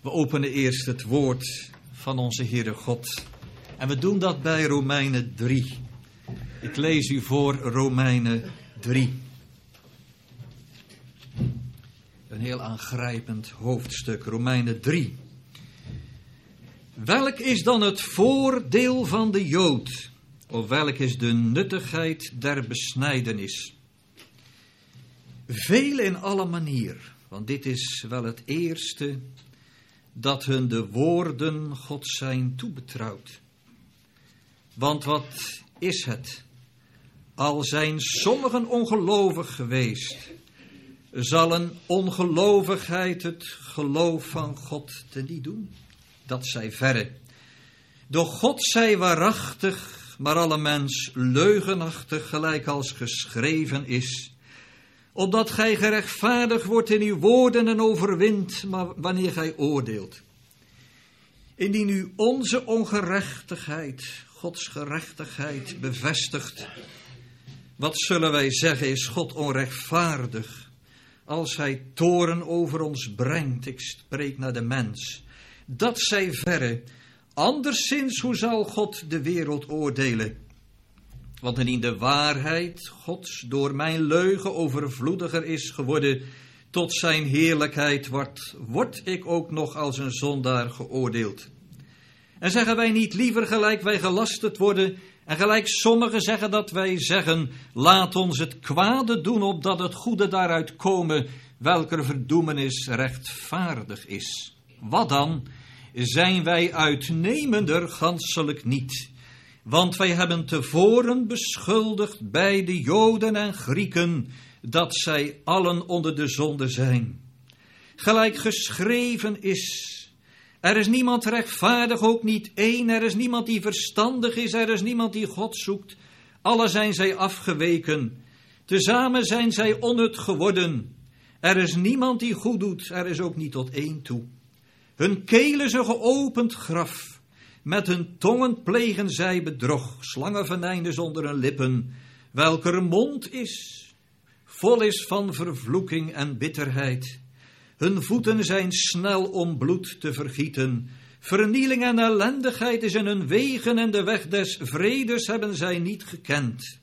We openen eerst het woord van onze Heere God. En we doen dat bij Romeinen 3. Ik lees u voor Romeinen 3. Een heel aangrijpend hoofdstuk, Romeinen 3. Welk is dan het voordeel van de Jood? Of welk is de nuttigheid der besnijdenis? Veel in alle manier, want dit is wel het eerste dat hun de woorden God zijn toebetrouwd. Want wat is het? Al zijn sommigen ongelovig geweest, zal een ongelovigheid het geloof van God teniet doen? Dat zij verre. Doch God zij waarachtig, maar alle mens leugenachtig, gelijk als geschreven is. Opdat gij gerechtvaardigd wordt in uw woorden en overwint, maar wanneer gij oordeelt. Indien u onze ongerechtigheid, Gods gerechtigheid, bevestigt. Wat zullen wij zeggen, is God onrechtvaardig, als hij toorn over ons brengt? Ik spreek naar de mens. Dat zij verre, anderszins hoe zal God de wereld oordelen? Want indien de waarheid Gods door mijn leugen overvloediger is geworden, tot zijn heerlijkheid word ik ook nog als een zondaar geoordeeld. En zeggen wij niet liever gelijk wij gelasterd worden, en gelijk sommigen zeggen dat wij zeggen, laat ons het kwade doen, opdat het goede daaruit komen, welker verdoemenis rechtvaardig is. Wat dan? Zijn wij uitnemender? Ganselijk niet. Want wij hebben tevoren beschuldigd bij de Joden en Grieken, dat zij allen onder de zonde zijn. Gelijk geschreven is, er is niemand rechtvaardig, ook niet één. Er is niemand die verstandig is, er is niemand die God zoekt. Alle zijn zij afgeweken. Tezamen zijn zij onnut geworden. Er is niemand die goed doet, er is ook niet tot één toe. Hun keel is een geopend graf. Met hun tongen plegen zij bedrog. Slangenvenijnen zonder hun lippen. Welker mond vol is van vervloeking en bitterheid. Hun voeten zijn snel om bloed te vergieten. Vernieling en ellendigheid is in hun wegen en de weg des vredes hebben zij niet gekend.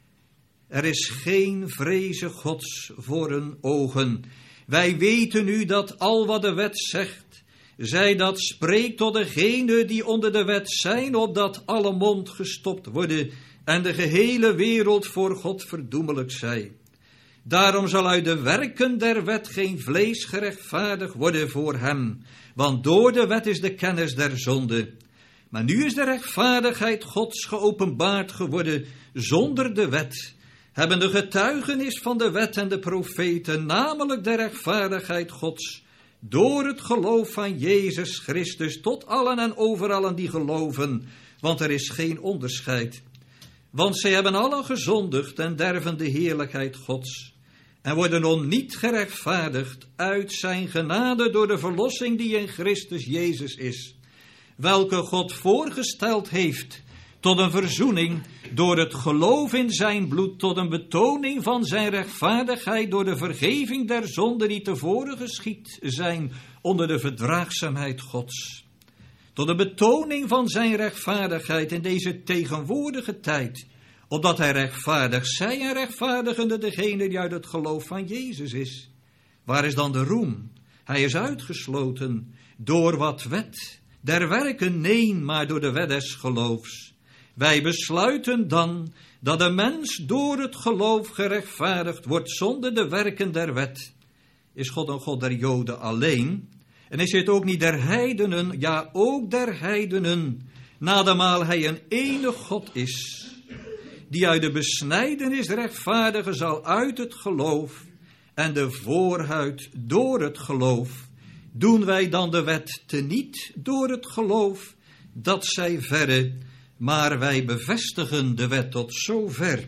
Er is geen vreze Gods voor hun ogen. Wij weten nu dat al wat de wet zegt, zij dat spreekt tot degenen die onder de wet zijn, opdat alle mond gestopt worden en de gehele wereld voor God verdoemelijk zij. Daarom zal uit de werken der wet geen vlees gerechtvaardigd worden voor hem, want door de wet is de kennis der zonde. Maar nu is de rechtvaardigheid Gods geopenbaard geworden zonder de wet, hebben de getuigenis van de wet en de profeten, namelijk de rechtvaardigheid Gods, door het geloof van Jezus Christus tot allen en over allen die geloven, want er is geen onderscheid. Want zij hebben allen gezondigd en derven de heerlijkheid Gods, en worden onniet gerechtvaardigd uit zijn genade door de verlossing die in Christus Jezus is, welke God voorgesteld heeft tot een verzoening door het geloof in zijn bloed, tot een betoning van zijn rechtvaardigheid door de vergeving der zonden die tevoren geschied zijn onder de verdraagzaamheid Gods. Tot de betoning van zijn rechtvaardigheid in deze tegenwoordige tijd, opdat hij rechtvaardig zij en rechtvaardigende degene die uit het geloof van Jezus is. Waar is dan de roem? Hij is uitgesloten. Door wat wet? Der werken? Nee, maar door de wet des geloofs. Wij besluiten dan dat de mens door het geloof gerechtvaardigd wordt zonder de werken der wet. Is God een God der Joden alleen? En is het ook niet der heidenen, ja ook der heidenen, nademaal hij een enige God is, die uit de besnijdenis rechtvaardigen zal uit het geloof en de voorhuid door het geloof. Doen wij dan de wet teniet door het geloof? Dat zij verre, maar wij bevestigen de wet tot zover.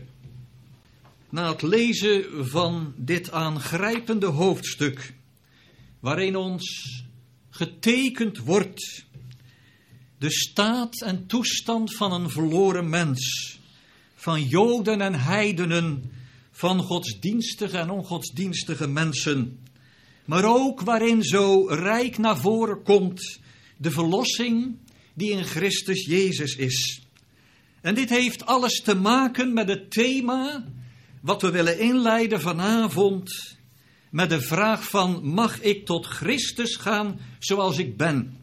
Na het lezen van dit aangrijpende hoofdstuk, waarin ons getekend wordt de staat en toestand van een verloren mens, van Joden en heidenen, van godsdienstige en ongodsdienstige mensen, maar ook waarin zo rijk naar voren komt de verlossing die in Christus Jezus is. En dit heeft alles te maken met het thema wat we willen inleiden vanavond, met de vraag van: mag ik tot Christus gaan zoals ik ben?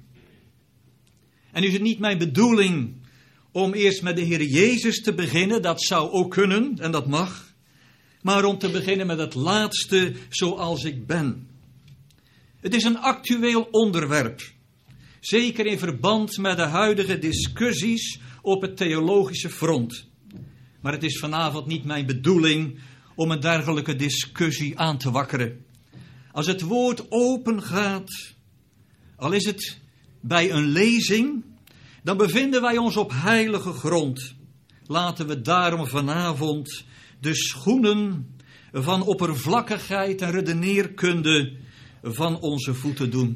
En is het niet mijn bedoeling om eerst met de Heer Jezus te beginnen, dat zou ook kunnen en dat mag, maar om te beginnen met het laatste, zoals ik ben. Het is een actueel onderwerp, zeker in verband met de huidige discussies op het theologische front. Maar het is vanavond niet mijn bedoeling om een dergelijke discussie aan te wakkeren. Als het woord open gaat, al is het bij een lezing, dan bevinden wij ons op heilige grond. Laten we daarom vanavond de schoenen van oppervlakkigheid en redeneerkunde van onze voeten doen.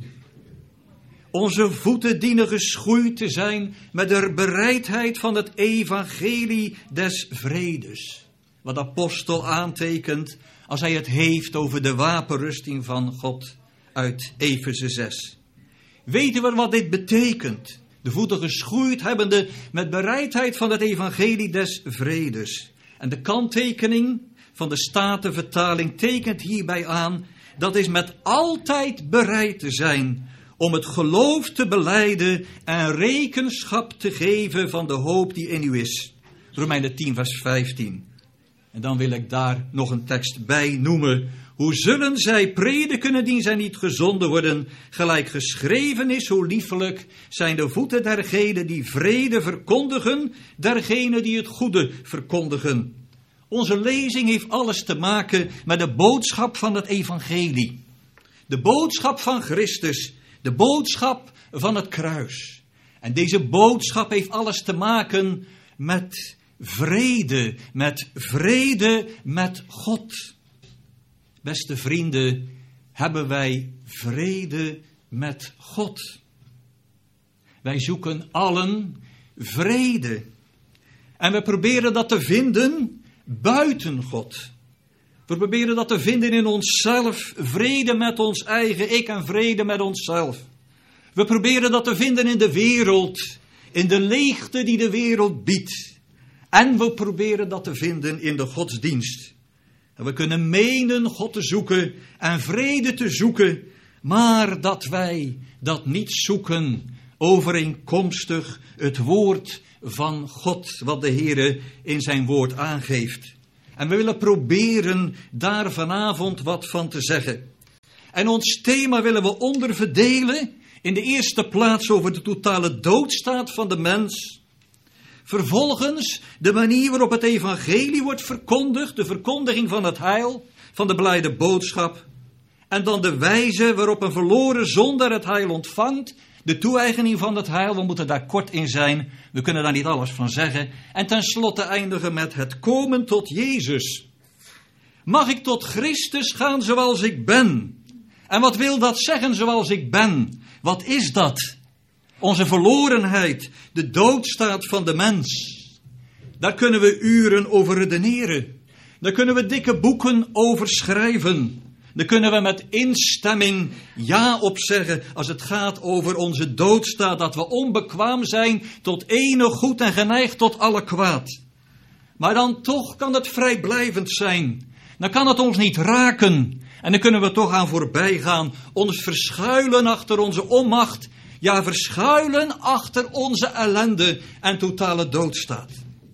Onze voeten dienen geschoeid te zijn met de bereidheid van het evangelie des vredes. Wat de apostel aantekent als hij het heeft over de wapenrusting van God uit Efeze 6. Weten we wat dit betekent? De voeten geschoeid hebbende met bereidheid van het evangelie des vredes. En de kanttekening van de Statenvertaling tekent hierbij aan: dat is met altijd bereid te zijn om het geloof te belijden en rekenschap te geven van de hoop die in u is. Romeinen 10 vers 15. En dan wil ik daar nog een tekst bij noemen. Hoe zullen zij prediken indien zij niet gezonden worden? Gelijk geschreven is, hoe liefelijk zijn de voeten dergenen die vrede verkondigen, dergenen die het goede verkondigen. Onze lezing heeft alles te maken met de boodschap van het evangelie. De boodschap van Christus, de boodschap van het kruis. En deze boodschap heeft alles te maken met vrede met God. Beste vrienden, hebben wij vrede met God? Wij zoeken allen vrede. En we proberen dat te vinden buiten God. We proberen dat te vinden in onszelf, vrede met ons eigen ik en vrede met onszelf. We proberen dat te vinden in de wereld, in de leegte die de wereld biedt. En we proberen dat te vinden in de godsdienst. En we kunnen menen God te zoeken en vrede te zoeken, maar dat wij dat niet zoeken overeenkomstig het woord van God, wat de Heere in zijn woord aangeeft. En we willen proberen daar vanavond wat van te zeggen. En ons thema willen we onderverdelen. In de eerste plaats over de totale doodstaat van de mens. Vervolgens de manier waarop het evangelie wordt verkondigd. De verkondiging van het heil, van de blijde boodschap. En dan de wijze waarop een verloren zondaar het heil ontvangt. De toe-eigening van het heil, we moeten daar kort in zijn. We kunnen daar niet alles van zeggen. En tenslotte eindigen met het komen tot Jezus. Mag ik tot Christus gaan zoals ik ben? En wat wil dat zeggen, zoals ik ben? Wat is dat? Onze verlorenheid, de doodstaat van de mens. Daar kunnen we uren over redeneren. Daar kunnen we dikke boeken over schrijven. Daar kunnen we met instemming ja op zeggen als het gaat over onze doodstaat. Dat we onbekwaam zijn tot enig goed en geneigd tot alle kwaad. Maar dan toch kan het vrijblijvend zijn. Dan kan het ons niet raken. En dan kunnen we toch aan voorbij gaan. Ons verschuilen achter onze onmacht. Ja, verschuilen achter onze ellende en totale doodstaat.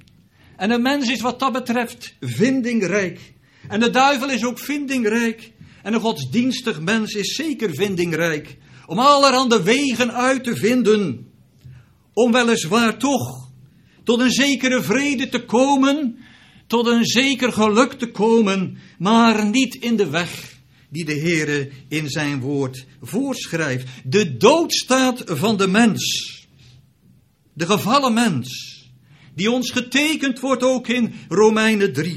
En de mens is wat dat betreft vindingrijk. En de duivel is ook vindingrijk. En een godsdienstig mens is zeker vindingrijk. Om allerhande wegen uit te vinden. Om weliswaar toch tot een zekere vrede te komen. Tot een zeker geluk te komen. Maar niet in de weg die de Heere in zijn woord voorschrijft. De doodstaat van de mens. De gevallen mens. Die ons getekend wordt ook in Romeinen 3.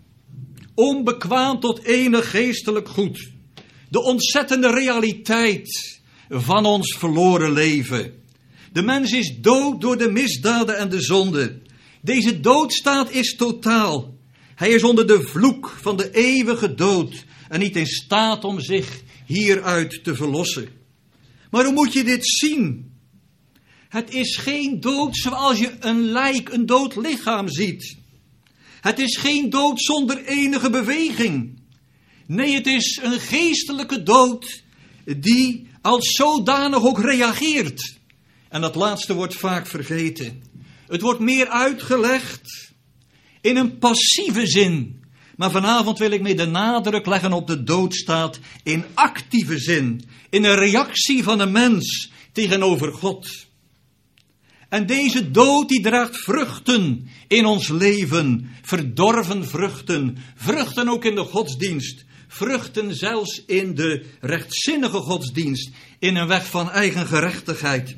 Onbekwaam tot enig geestelijk goed. De ontzettende realiteit van ons verloren leven. De mens is dood door de misdaden en de zonde. Deze doodstaat is totaal. Hij is onder de vloek van de eeuwige dood. en niet in staat om zich hieruit te verlossen. Maar hoe moet je dit zien? Het is geen dood zoals je een lijk, een dood lichaam ziet. Het is geen dood zonder enige beweging. Nee, het is een geestelijke dood die als zodanig ook reageert. En dat laatste wordt vaak vergeten. Het wordt meer uitgelegd in een passieve zin. Maar vanavond wil ik mee de nadruk leggen op de doodstaat in actieve zin. In een reactie van een mens tegenover God. En deze dood die draagt vruchten in ons leven. Verdorven vruchten. Vruchten ook in de godsdienst. Vruchten zelfs in de rechtzinnige godsdienst. In een weg van eigen gerechtigheid.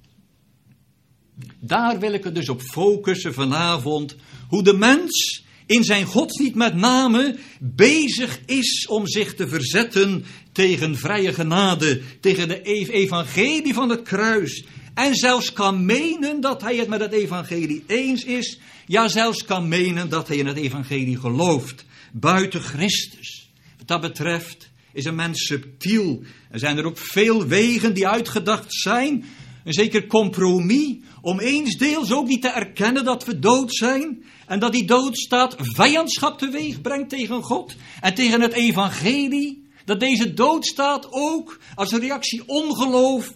Daar wil ik het dus op focussen vanavond. Hoe de mens in zijn godsdienst met name bezig is om zich te verzetten tegen vrije genade. Tegen de evangelie van het kruis. En zelfs kan menen dat hij het met het evangelie eens is. Ja, zelfs kan menen dat hij in het evangelie gelooft. Buiten Christus. Wat dat betreft is een mens subtiel. Er zijn er ook veel wegen die uitgedacht zijn. Een zeker compromis om eensdeels ook niet te erkennen dat we dood zijn. En dat die doodstaat vijandschap teweeg brengt tegen God en tegen het evangelie. Dat deze doodstaat ook als een reactie ongeloof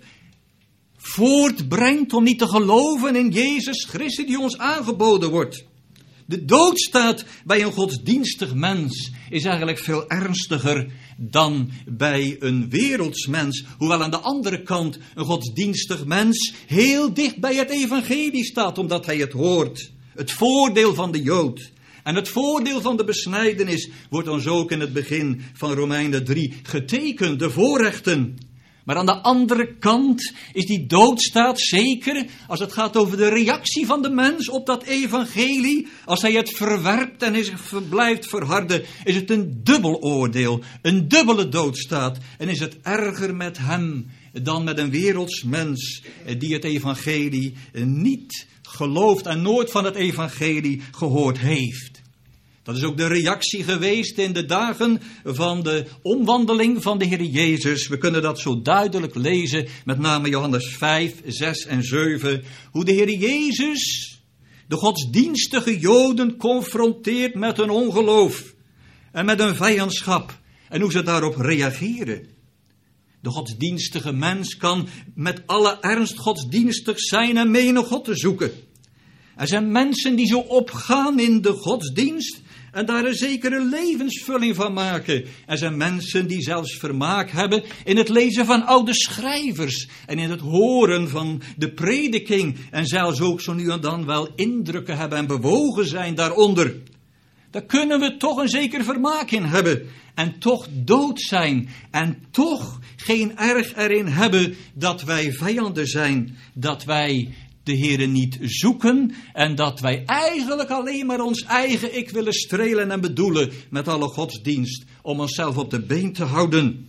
voortbrengt om niet te geloven in Jezus Christus die ons aangeboden wordt. De doodstaat bij een godsdienstig mens is eigenlijk veel ernstiger dan bij een werelds mens. Hoewel aan de andere kant een godsdienstig mens heel dicht bij het evangelie staat, omdat hij het hoort. Het voordeel van de Jood. En het voordeel van de besnijdenis wordt ons ook in het begin van Romeinen 3 getekend, de voorrechten. Maar aan de andere kant is die doodstaat zeker, als het gaat over de reactie van de mens op dat evangelie, als hij het verwerpt en zich blijft verharden, is het een dubbel oordeel, een dubbele doodstaat. En is het erger met hem dan met een werelds mens die het evangelie niet gelooft en nooit van het evangelie gehoord heeft. Dat is ook de reactie geweest in de dagen van de omwandeling van de Heer Jezus. We kunnen dat zo duidelijk lezen, met name Johannes 5, 6 en 7. Hoe de Heer Jezus de godsdienstige Joden confronteert met hun ongeloof en met hun vijandschap. En hoe ze daarop reageren. De godsdienstige mens kan met alle ernst godsdienstig zijn en menen God te zoeken. Er zijn mensen die zo opgaan in de godsdienst en daar een zekere levensvulling van maken. Er zijn mensen die zelfs vermaak hebben in het lezen van oude schrijvers en in het horen van de prediking en zelfs ook zo nu en dan wel indrukken hebben en bewogen zijn daaronder. Daar kunnen we toch een zeker vermaak in hebben en toch dood zijn en toch geen erg erin hebben dat wij vijanden zijn, dat wij de Heere niet zoeken en dat wij eigenlijk alleen maar ons eigen ik willen strelen en bedoelen met alle godsdienst om onszelf op de been te houden.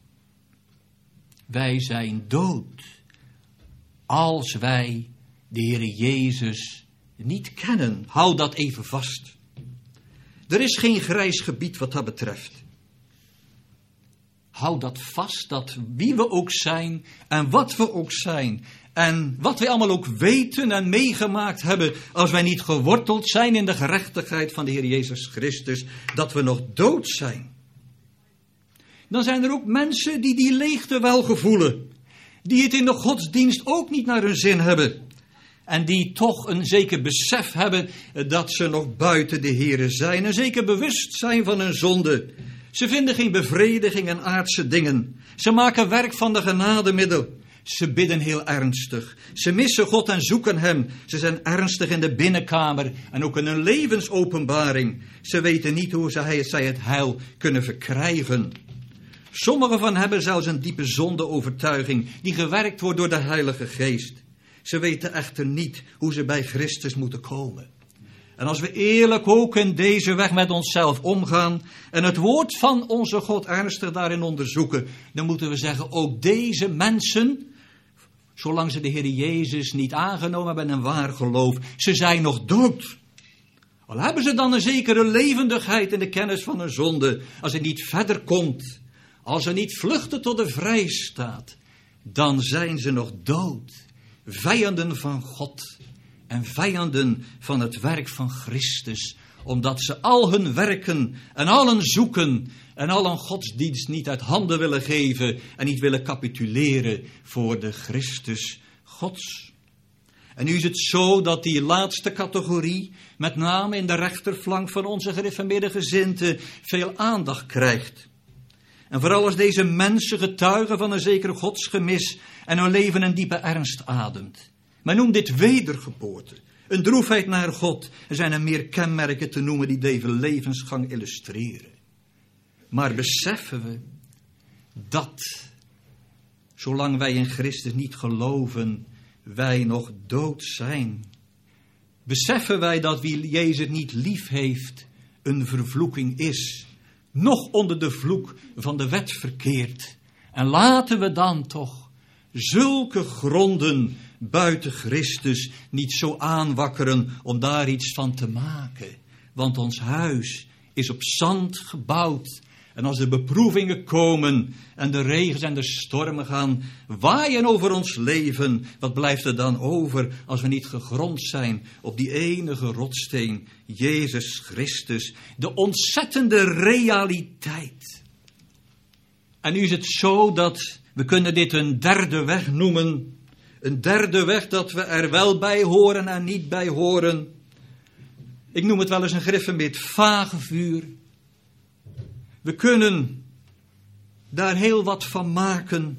Wij zijn dood als wij de Heere Jezus niet kennen. Hou dat even vast. Er is geen grijs gebied wat dat betreft. Hou dat vast, dat wie we ook zijn en wat we ook zijn en wat wij allemaal ook weten en meegemaakt hebben, als wij niet geworteld zijn in de gerechtigheid van de Heer Jezus Christus, dat we nog dood zijn. Dan zijn er ook mensen die die leegte wel gevoelen, die het in de godsdienst ook niet naar hun zin hebben en die toch een zeker besef hebben dat ze nog buiten de Heere zijn, een zeker bewustzijn van hun zonde. Ze vinden geen bevrediging in aardse dingen. Ze maken werk van de genademiddel. Ze bidden heel ernstig. Ze missen God en zoeken hem. Ze zijn ernstig in de binnenkamer en ook in hun levensopenbaring. Ze weten niet hoe zij het heil kunnen verkrijgen. Sommigen van hen hebben zelfs een diepe zondeovertuiging die gewerkt wordt door de Heilige Geest. Ze weten echter niet hoe ze bij Christus moeten komen. En als we eerlijk ook in deze weg met onszelf omgaan en het woord van onze God ernstig daarin onderzoeken, dan moeten we zeggen, ook deze mensen, zolang ze de Heer Jezus niet aangenomen hebben in een waar geloof, ze zijn nog dood. Al hebben ze dan een zekere levendigheid in de kennis van hun zonde, als het niet verder komt, als ze niet vluchten tot de vrijstaat, dan zijn ze nog dood. Vijanden van God en vijanden van het werk van Christus, omdat ze al hun werken en al hun zoeken en al hun godsdienst niet uit handen willen geven en niet willen capituleren voor de Christus Gods. En nu is het zo dat die laatste categorie, met name in de rechterflank van onze gereformeerde gezindte, veel aandacht krijgt. En vooral als deze mensen getuigen van een zeker godsgemis en hun leven een diepe ernst ademt. Men noemt dit wedergeboorte, een droefheid naar God. Er zijn er meer kenmerken te noemen die deze levensgang illustreren. Maar beseffen we dat, zolang wij in Christus niet geloven, wij nog dood zijn? Beseffen wij dat wie Jezus niet lief heeft, een vervloeking is, nog onder de vloek van de wet verkeert? En laten we dan toch zulke gronden buiten Christus niet zo aanwakkeren om daar iets van te maken. Want ons huis is op zand gebouwd. En als de beproevingen komen en de regens en de stormen gaan waaien over ons leven, wat blijft er dan over als we niet gegrond zijn op die enige rotssteen, Jezus Christus, de ontzettende realiteit. En nu is het zo dat we kunnen dit een derde weg noemen, een derde weg dat we er wel bij horen en niet bij horen. Ik noem het wel eens een gereformeerd vagevuur. We kunnen daar heel wat van maken,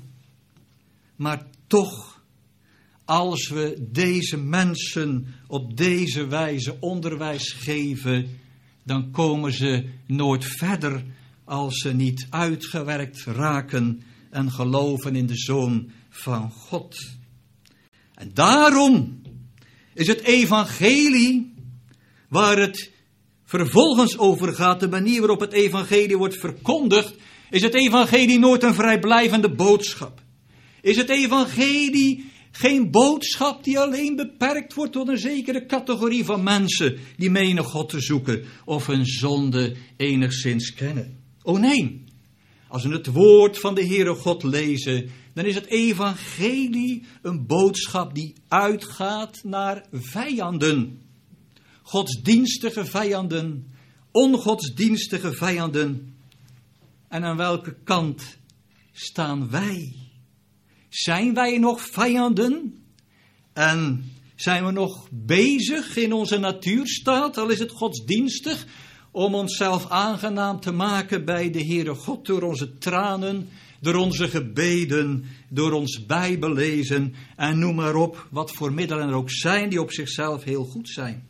maar toch, als we deze mensen op deze wijze onderwijs geven, dan komen ze nooit verder als ze niet uitgewerkt raken en geloven in de Zoon van God. En daarom is het evangelie, waar het vervolgens over gaat, de manier waarop het evangelie wordt verkondigd, is het evangelie nooit een vrijblijvende boodschap. Is het evangelie geen boodschap die alleen beperkt wordt tot een zekere categorie van mensen die menen God te zoeken of hun zonde enigszins kennen. Oh nee, als we het woord van de Heere God lezen, dan is het evangelie een boodschap die uitgaat naar vijanden. Godsdienstige vijanden, ongodsdienstige vijanden. En aan welke kant staan wij? Zijn wij nog vijanden? En zijn we nog bezig in onze natuurstaat, al is het godsdienstig, om onszelf aangenaam te maken bij de Heere God door onze tranen, door onze gebeden, door ons Bijbellezen en noem maar op wat voor middelen er ook zijn die op zichzelf heel goed zijn.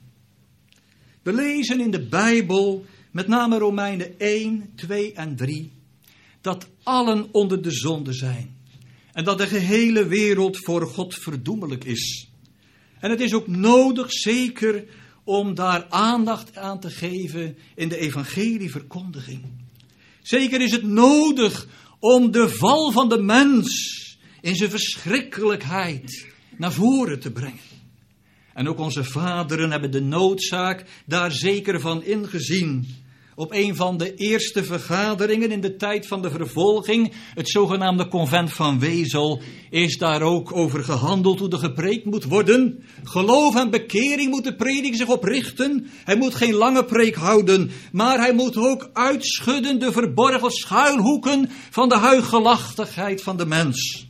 We lezen in de Bijbel, met name Romeinen 1, 2 en 3, dat allen onder de zonde zijn. En dat de gehele wereld voor God verdoemelijk is. En het is ook nodig, zeker, om daar aandacht aan te geven in de evangelieverkondiging. Zeker is het nodig om de val van de mens in zijn verschrikkelijkheid naar voren te brengen. En ook onze vaderen hebben de noodzaak daar zeker van ingezien. Op een van de eerste vergaderingen in de tijd van de vervolging, het zogenaamde convent van Wezel, is daar ook over gehandeld hoe er gepreekt moet worden. Geloof en bekering moet de prediker zich op richten. Hij moet geen lange preek houden, maar hij moet ook uitschudden de verborgen schuilhoeken van de huichelachtigheid van de mens.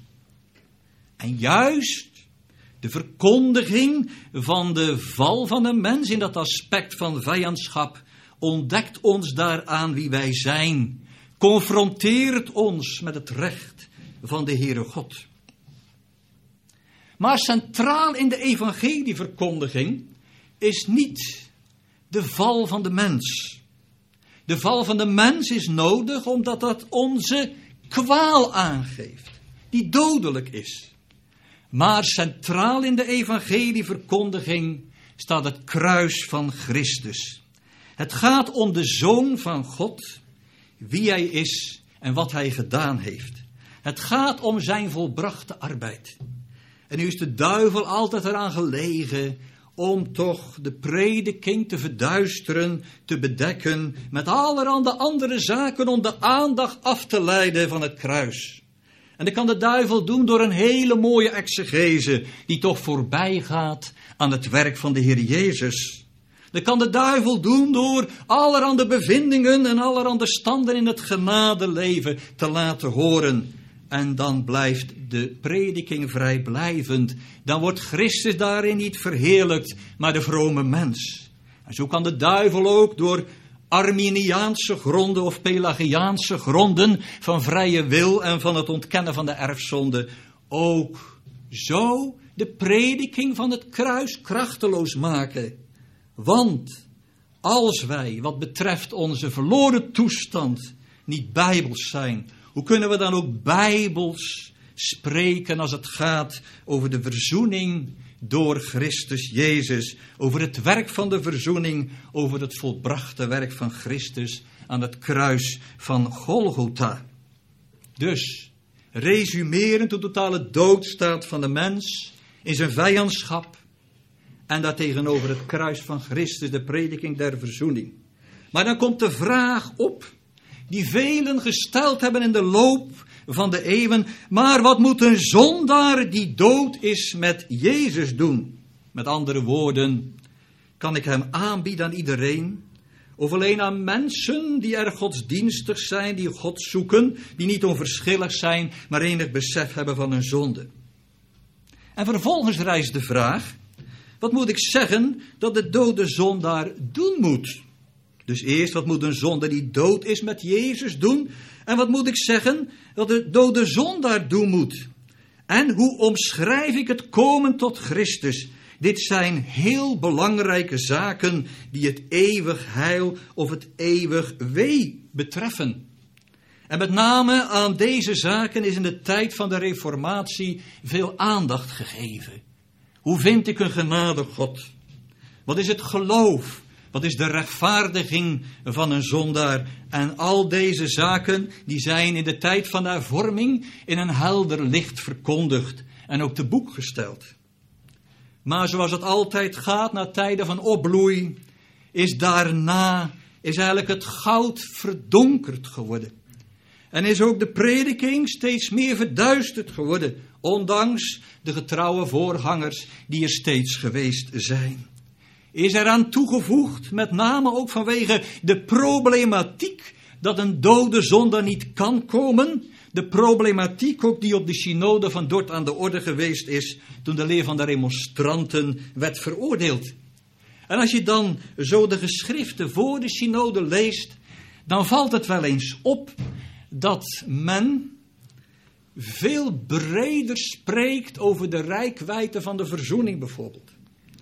En juist de verkondiging van de val van de mens in dat aspect van vijandschap ontdekt ons daaraan wie wij zijn. Confronteert ons met het recht van de Heere God. Maar centraal in de evangelieverkondiging is niet de val van de mens. De val van de mens is nodig omdat dat onze kwaal aangeeft, die dodelijk is. Maar centraal in de evangelieverkondiging staat het kruis van Christus. Het gaat om de Zoon van God, wie hij is en wat hij gedaan heeft. Het gaat om zijn volbrachte arbeid. En nu is de duivel altijd eraan gelegen om toch de prediking te verduisteren, te bedekken met allerhande andere zaken om de aandacht af te leiden van het kruis. En dat kan de duivel doen door een hele mooie exegese die toch voorbij gaat aan het werk van de Heer Jezus. Dat kan de duivel doen door allerhande bevindingen en allerhande standen in het genadeleven te laten horen. En dan blijft de prediking vrijblijvend. Dan wordt Christus daarin niet verheerlijkt, maar de vrome mens. En zo kan de duivel ook door Arminiaanse gronden of Pelagiaanse gronden van vrije wil en van het ontkennen van de erfzonde ook zo de prediking van het kruis krachteloos maken. Want als wij wat betreft onze verloren toestand niet bijbels zijn, hoe kunnen we dan ook bijbels spreken als het gaat over de verzoening door Christus Jezus, over het werk van de verzoening, over het volbrachte werk van Christus aan het kruis van Golgotha. Dus, resumerend de totale doodstaat van de mens in zijn vijandschap en daartegenover het kruis van Christus, de prediking der verzoening. Maar dan komt de vraag op die velen gesteld hebben in de loop van de eeuwen. Maar wat moet een zondaar die dood is met Jezus doen? Met andere woorden, kan ik hem aanbieden aan iedereen? Of alleen aan mensen die erg godsdienstig zijn, die God zoeken, die niet onverschillig zijn, maar enig besef hebben van hun zonde? En vervolgens rijst de vraag, wat moet ik zeggen dat de dode zondaar doen moet? Dus eerst, wat moet een zondaar die dood is met Jezus doen? En wat moet ik zeggen dat de dode zondaar doen moet? En hoe omschrijf ik het komen tot Christus? Dit zijn heel belangrijke zaken die het eeuwig heil of het eeuwig wee betreffen. En met name aan deze zaken is in de tijd van de Reformatie veel aandacht gegeven. Hoe vind ik een genadig God? Wat is het geloof? Wat is de rechtvaardiging van een zondaar? En al deze zaken die zijn in de tijd van de hervorming in een helder licht verkondigd en ook te boek gesteld. Maar zoals het altijd gaat na tijden van opbloei, is daarna eigenlijk het goud verdonkerd geworden. En is ook de prediking steeds meer verduisterd geworden, ondanks de getrouwe voorgangers die er steeds geweest zijn. Is eraan toegevoegd, met name ook vanwege de problematiek dat een dode zondaar niet kan komen. De problematiek ook die op de synode van Dort aan de orde geweest is toen de leer van de remonstranten werd veroordeeld. En als je dan zo de geschriften voor de synode leest, dan valt het wel eens op dat men veel breder spreekt over de reikwijdte van de verzoening bijvoorbeeld.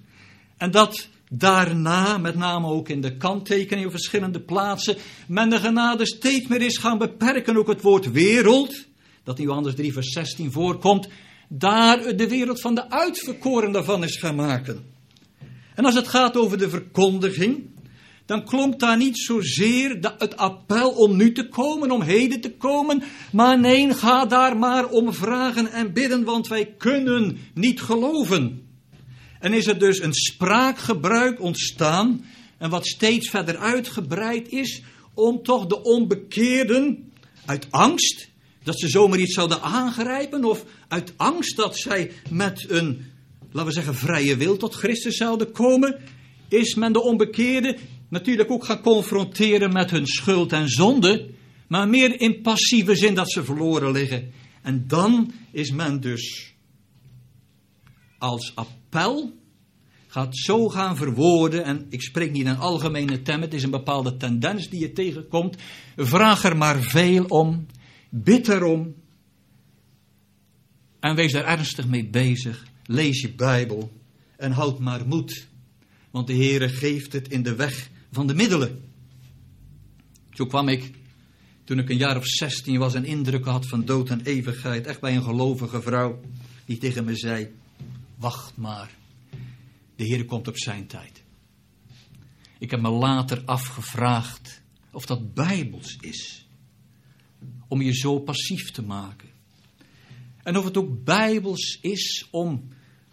En dat daarna, met name ook in de kanttekening op verschillende plaatsen, men de genade steeds meer is gaan beperken. Ook het woord wereld, dat in Johannes 3 vers 16 voorkomt, daar de wereld van de uitverkoren daarvan is gaan maken. En als het gaat over de verkondiging, dan klonk daar niet zozeer het appel om nu te komen, om heden te komen, maar nee, ga daar maar om vragen en bidden, want wij kunnen niet geloven. En is er dus een spraakgebruik ontstaan, en wat steeds verder uitgebreid is, om toch de onbekeerden uit angst dat ze zomaar iets zouden aangrijpen, of uit angst dat zij met een, laten we zeggen, vrije wil tot Christus zouden komen, is men de onbekeerden natuurlijk ook gaan confronteren met hun schuld en zonde, maar meer in passieve zin dat ze verloren liggen. En dan is men dus als appel gaat zo gaan verwoorden, en ik spreek niet in algemene termen, het is een bepaalde tendens die je tegenkomt. Vraag er maar veel om, bid erom en wees daar ernstig mee bezig. Lees je Bijbel en houd maar moed, want de Heere geeft het in de weg van de middelen. Zo kwam ik, toen ik een jaar of 16 was en indrukken had van dood en eeuwigheid, echt bij een gelovige vrouw die tegen me zei, wacht maar, de Heer komt op zijn tijd. Ik heb me later afgevraagd of dat bijbels is, om je zo passief te maken. En of het ook bijbels is om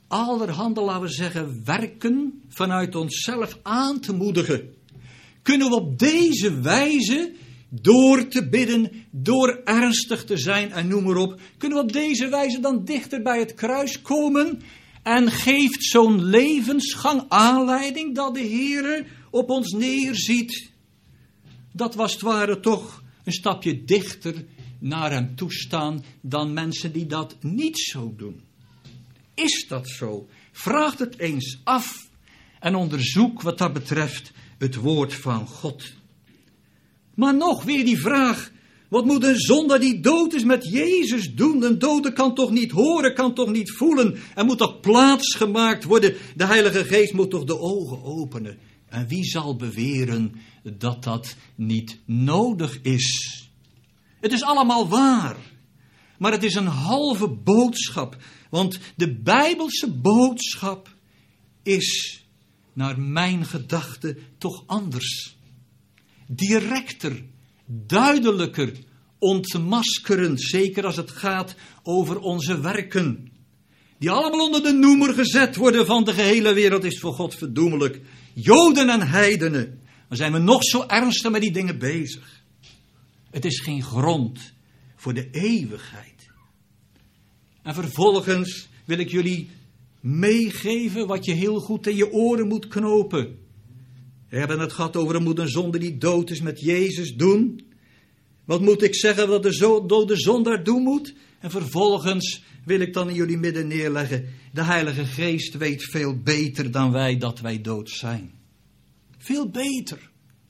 allerhande, laten we zeggen, werken vanuit onszelf aan te moedigen. Kunnen we op deze wijze, door te bidden, door ernstig te zijn en noem maar op, kunnen we op deze wijze dan dichter bij het kruis komen en geeft zo'n levensgang aanleiding dat de Heere op ons neerziet. Dat was het ware toch een stapje dichter naar hem toestaan dan mensen die dat niet zo doen. Is dat zo? Vraag het eens af en onderzoek wat dat betreft het woord van God. Maar nog weer die vraag, wat moet een zondaar die dood is met Jezus doen? Een dode kan toch niet horen, kan toch niet voelen? Er moet toch plaats gemaakt worden? De Heilige Geest moet toch de ogen openen? En wie zal beweren dat dat niet nodig is? Het is allemaal waar, maar het is een halve boodschap. Want de Bijbelse boodschap is, naar mijn gedachte, toch anders. Directer, duidelijker, ontmaskerend, zeker als het gaat over onze werken. Die allemaal onder de noemer gezet worden van de gehele wereld is voor God verdoemelijk. Joden en heidenen. Maar zijn we nog zo ernstig met die dingen bezig? Het is geen grond voor de eeuwigheid. En vervolgens wil ik jullie meegeven wat je heel goed in je oren moet knopen. We hebben het gehad over een zonde die dood is met Jezus doen. Wat moet ik zeggen wat de dode zondaar doen moet? En vervolgens wil ik dan in jullie midden neerleggen. De Heilige Geest weet veel beter dan wij dat wij dood zijn. Veel beter.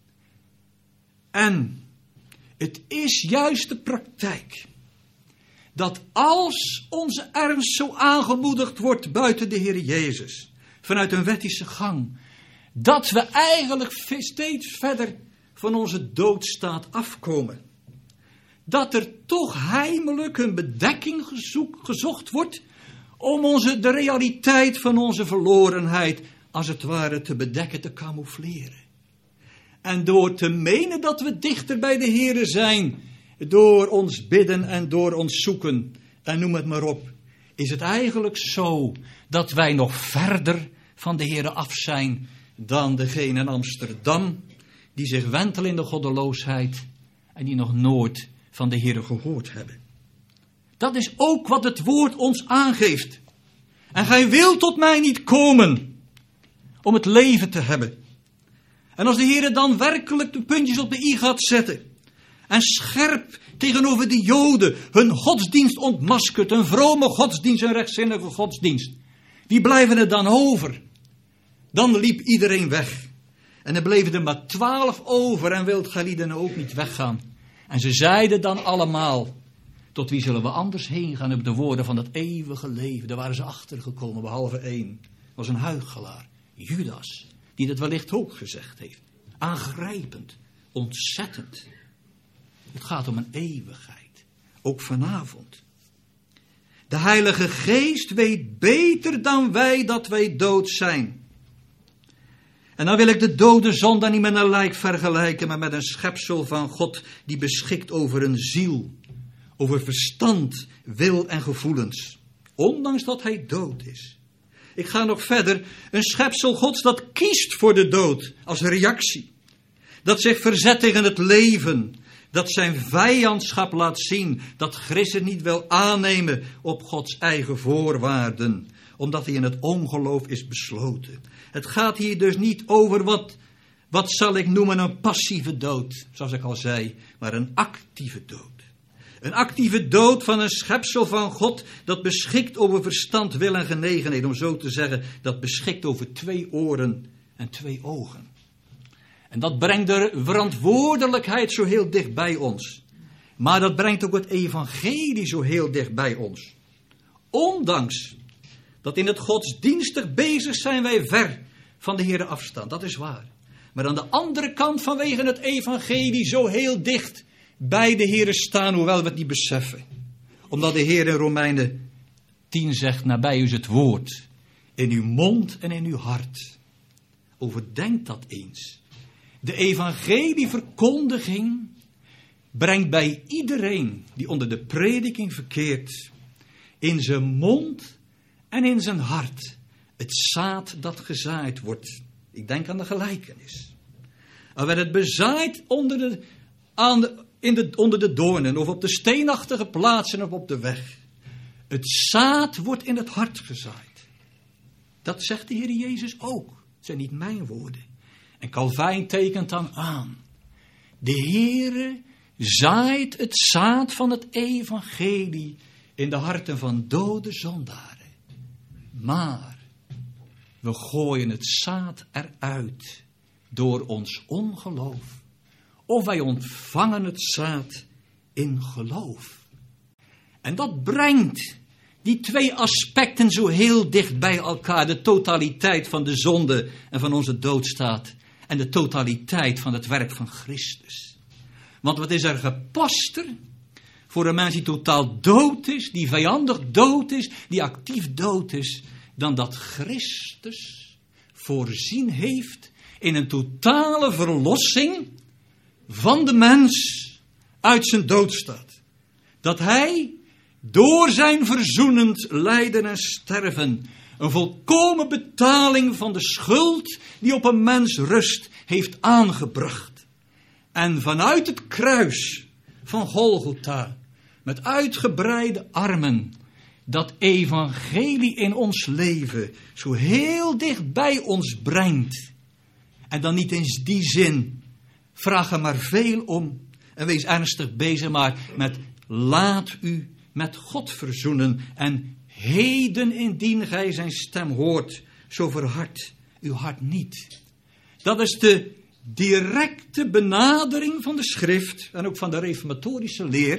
En het is juist de praktijk. Dat als onze ernst zo aangemoedigd wordt buiten de Heer Jezus. Vanuit een wettische gang. Dat we eigenlijk steeds verder van onze doodstaat afkomen. Dat er toch heimelijk een bedekking gezocht wordt om de realiteit van onze verlorenheid als het ware te bedekken, te camoufleren. En door te menen dat we dichter bij de Heere zijn, door ons bidden en door ons zoeken, en noem het maar op, is het eigenlijk zo dat wij nog verder van de Heere af zijn dan degene in Amsterdam, die zich wentelen in de goddeloosheid en die nog nooit van de Heere gehoord hebben. Dat is ook wat het woord ons aangeeft. En gij wilt tot mij niet komen om het leven te hebben. En als de Heere dan werkelijk de puntjes op de i gaat zetten en scherp tegenover de Joden hun godsdienst ontmaskert, een vrome godsdienst, een rechtzinnige godsdienst, wie blijven er dan over? Dan liep iedereen weg. En er bleven er maar 12 over en wilt gelieden ook niet weggaan. En ze zeiden dan allemaal, tot wie zullen we anders heen gaan op de woorden van het eeuwige leven. Daar waren ze achtergekomen, behalve één. Was een huichelaar, Judas, die dat wellicht ook gezegd heeft. Aangrijpend, ontzettend. Het gaat om een eeuwigheid, ook vanavond. De Heilige Geest weet beter dan wij dat wij dood zijn. En dan wil ik de dode zondaar niet met een lijk vergelijken, maar met een schepsel van God die beschikt over een ziel, over verstand, wil en gevoelens, ondanks dat hij dood is. Ik ga nog verder, een schepsel Gods dat kiest voor de dood als reactie, dat zich verzet tegen het leven, dat zijn vijandschap laat zien, dat Christus niet wil aannemen op Gods eigen voorwaarden, omdat hij in het ongeloof is besloten. Het gaat hier dus niet over wat zal ik noemen een passieve dood, zoals ik al zei, maar een actieve dood. Een actieve dood van een schepsel van God dat beschikt over verstand, wil en genegenheid, om zo te zeggen, dat beschikt over 2 oren en 2 ogen. En dat brengt de verantwoordelijkheid zo heel dicht bij ons. Maar dat brengt ook het evangelie zo heel dicht bij ons. Ondanks dat in het godsdienstig bezig zijn wij ver van de Heere afstaan. Dat is waar. Maar aan de andere kant vanwege het evangelie zo heel dicht bij de Heere staan, hoewel we het niet beseffen. Omdat de Heer in Romeinen 10 zegt, nabij u is het woord. In uw mond en in uw hart. Overdenk dat eens. De evangelieverkondiging brengt bij iedereen die onder de prediking verkeert in zijn mond en in zijn hart het zaad dat gezaaid wordt. Ik denk aan de gelijkenis. Er werd het bezaaid onder de doornen of op de steenachtige plaatsen of op de weg. Het zaad wordt in het hart gezaaid. Dat zegt de Heer Jezus ook. Het zijn niet mijn woorden. En Calvijn tekent dan aan. De Heere zaait het zaad van het evangelie in de harten van dode zondaren. Maar we gooien het zaad eruit door ons ongeloof. Of wij ontvangen het zaad in geloof. En dat brengt die twee aspecten zo heel dicht bij elkaar. De totaliteit van de zonde en van onze doodstaat. En de totaliteit van het werk van Christus. Want wat is er gepaster voor een mens die totaal dood is, die vijandig dood is, die actief dood is, dan dat Christus voorzien heeft in een totale verlossing van de mens uit zijn doodstaat. Dat hij door zijn verzoenend lijden en sterven een volkomen betaling van de schuld die op een mens rust heeft aangebracht. En vanuit het kruis van Golgotha, met uitgebreide armen, dat evangelie in ons leven zo heel dicht bij ons brengt. En dan niet in die zin, vraag er maar veel om en wees ernstig bezig, maar met laat u met God verzoenen en heden indien gij zijn stem hoort, zo verhard uw hart niet. Dat is de directe benadering van de schrift en ook van de reformatorische leer.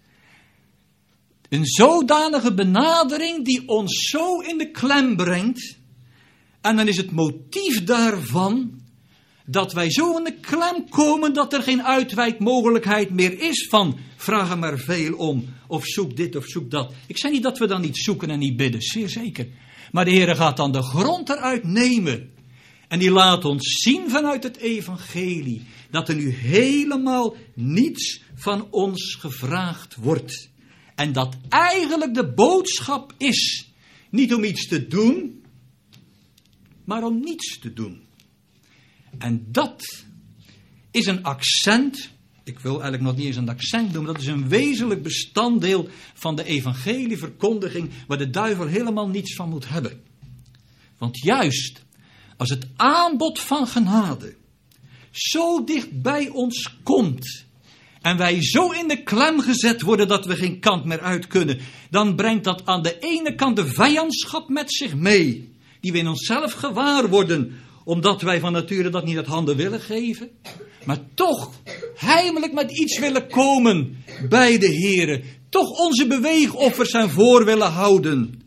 Een zodanige benadering die ons zo in de klem brengt. En dan is het motief daarvan dat wij zo in de klem komen dat er geen uitwijkmogelijkheid meer is van vraag er maar veel om of zoek dit of zoek dat. Ik zeg niet dat we dan niet zoeken en niet bidden, zeer zeker. Maar de Heer gaat dan de grond eruit nemen. En die laat ons zien vanuit het evangelie dat er nu helemaal niets van ons gevraagd wordt. En dat eigenlijk de boodschap is, niet om iets te doen, maar om niets te doen. En dat is een accent, ik wil eigenlijk nog niet eens een accent doen, maar dat is een wezenlijk bestanddeel van de evangelieverkondiging, waar de duivel helemaal niets van moet hebben. Want juist als het aanbod van genade zo dicht bij ons komt en wij zo in de klem gezet worden dat we geen kant meer uit kunnen, dan brengt dat aan de ene kant de vijandschap met zich mee, die we in onszelf gewaar worden, omdat wij van nature dat niet uit handen willen geven, maar toch heimelijk met iets willen komen bij de Heere, toch onze beweegoffers aan voor willen houden.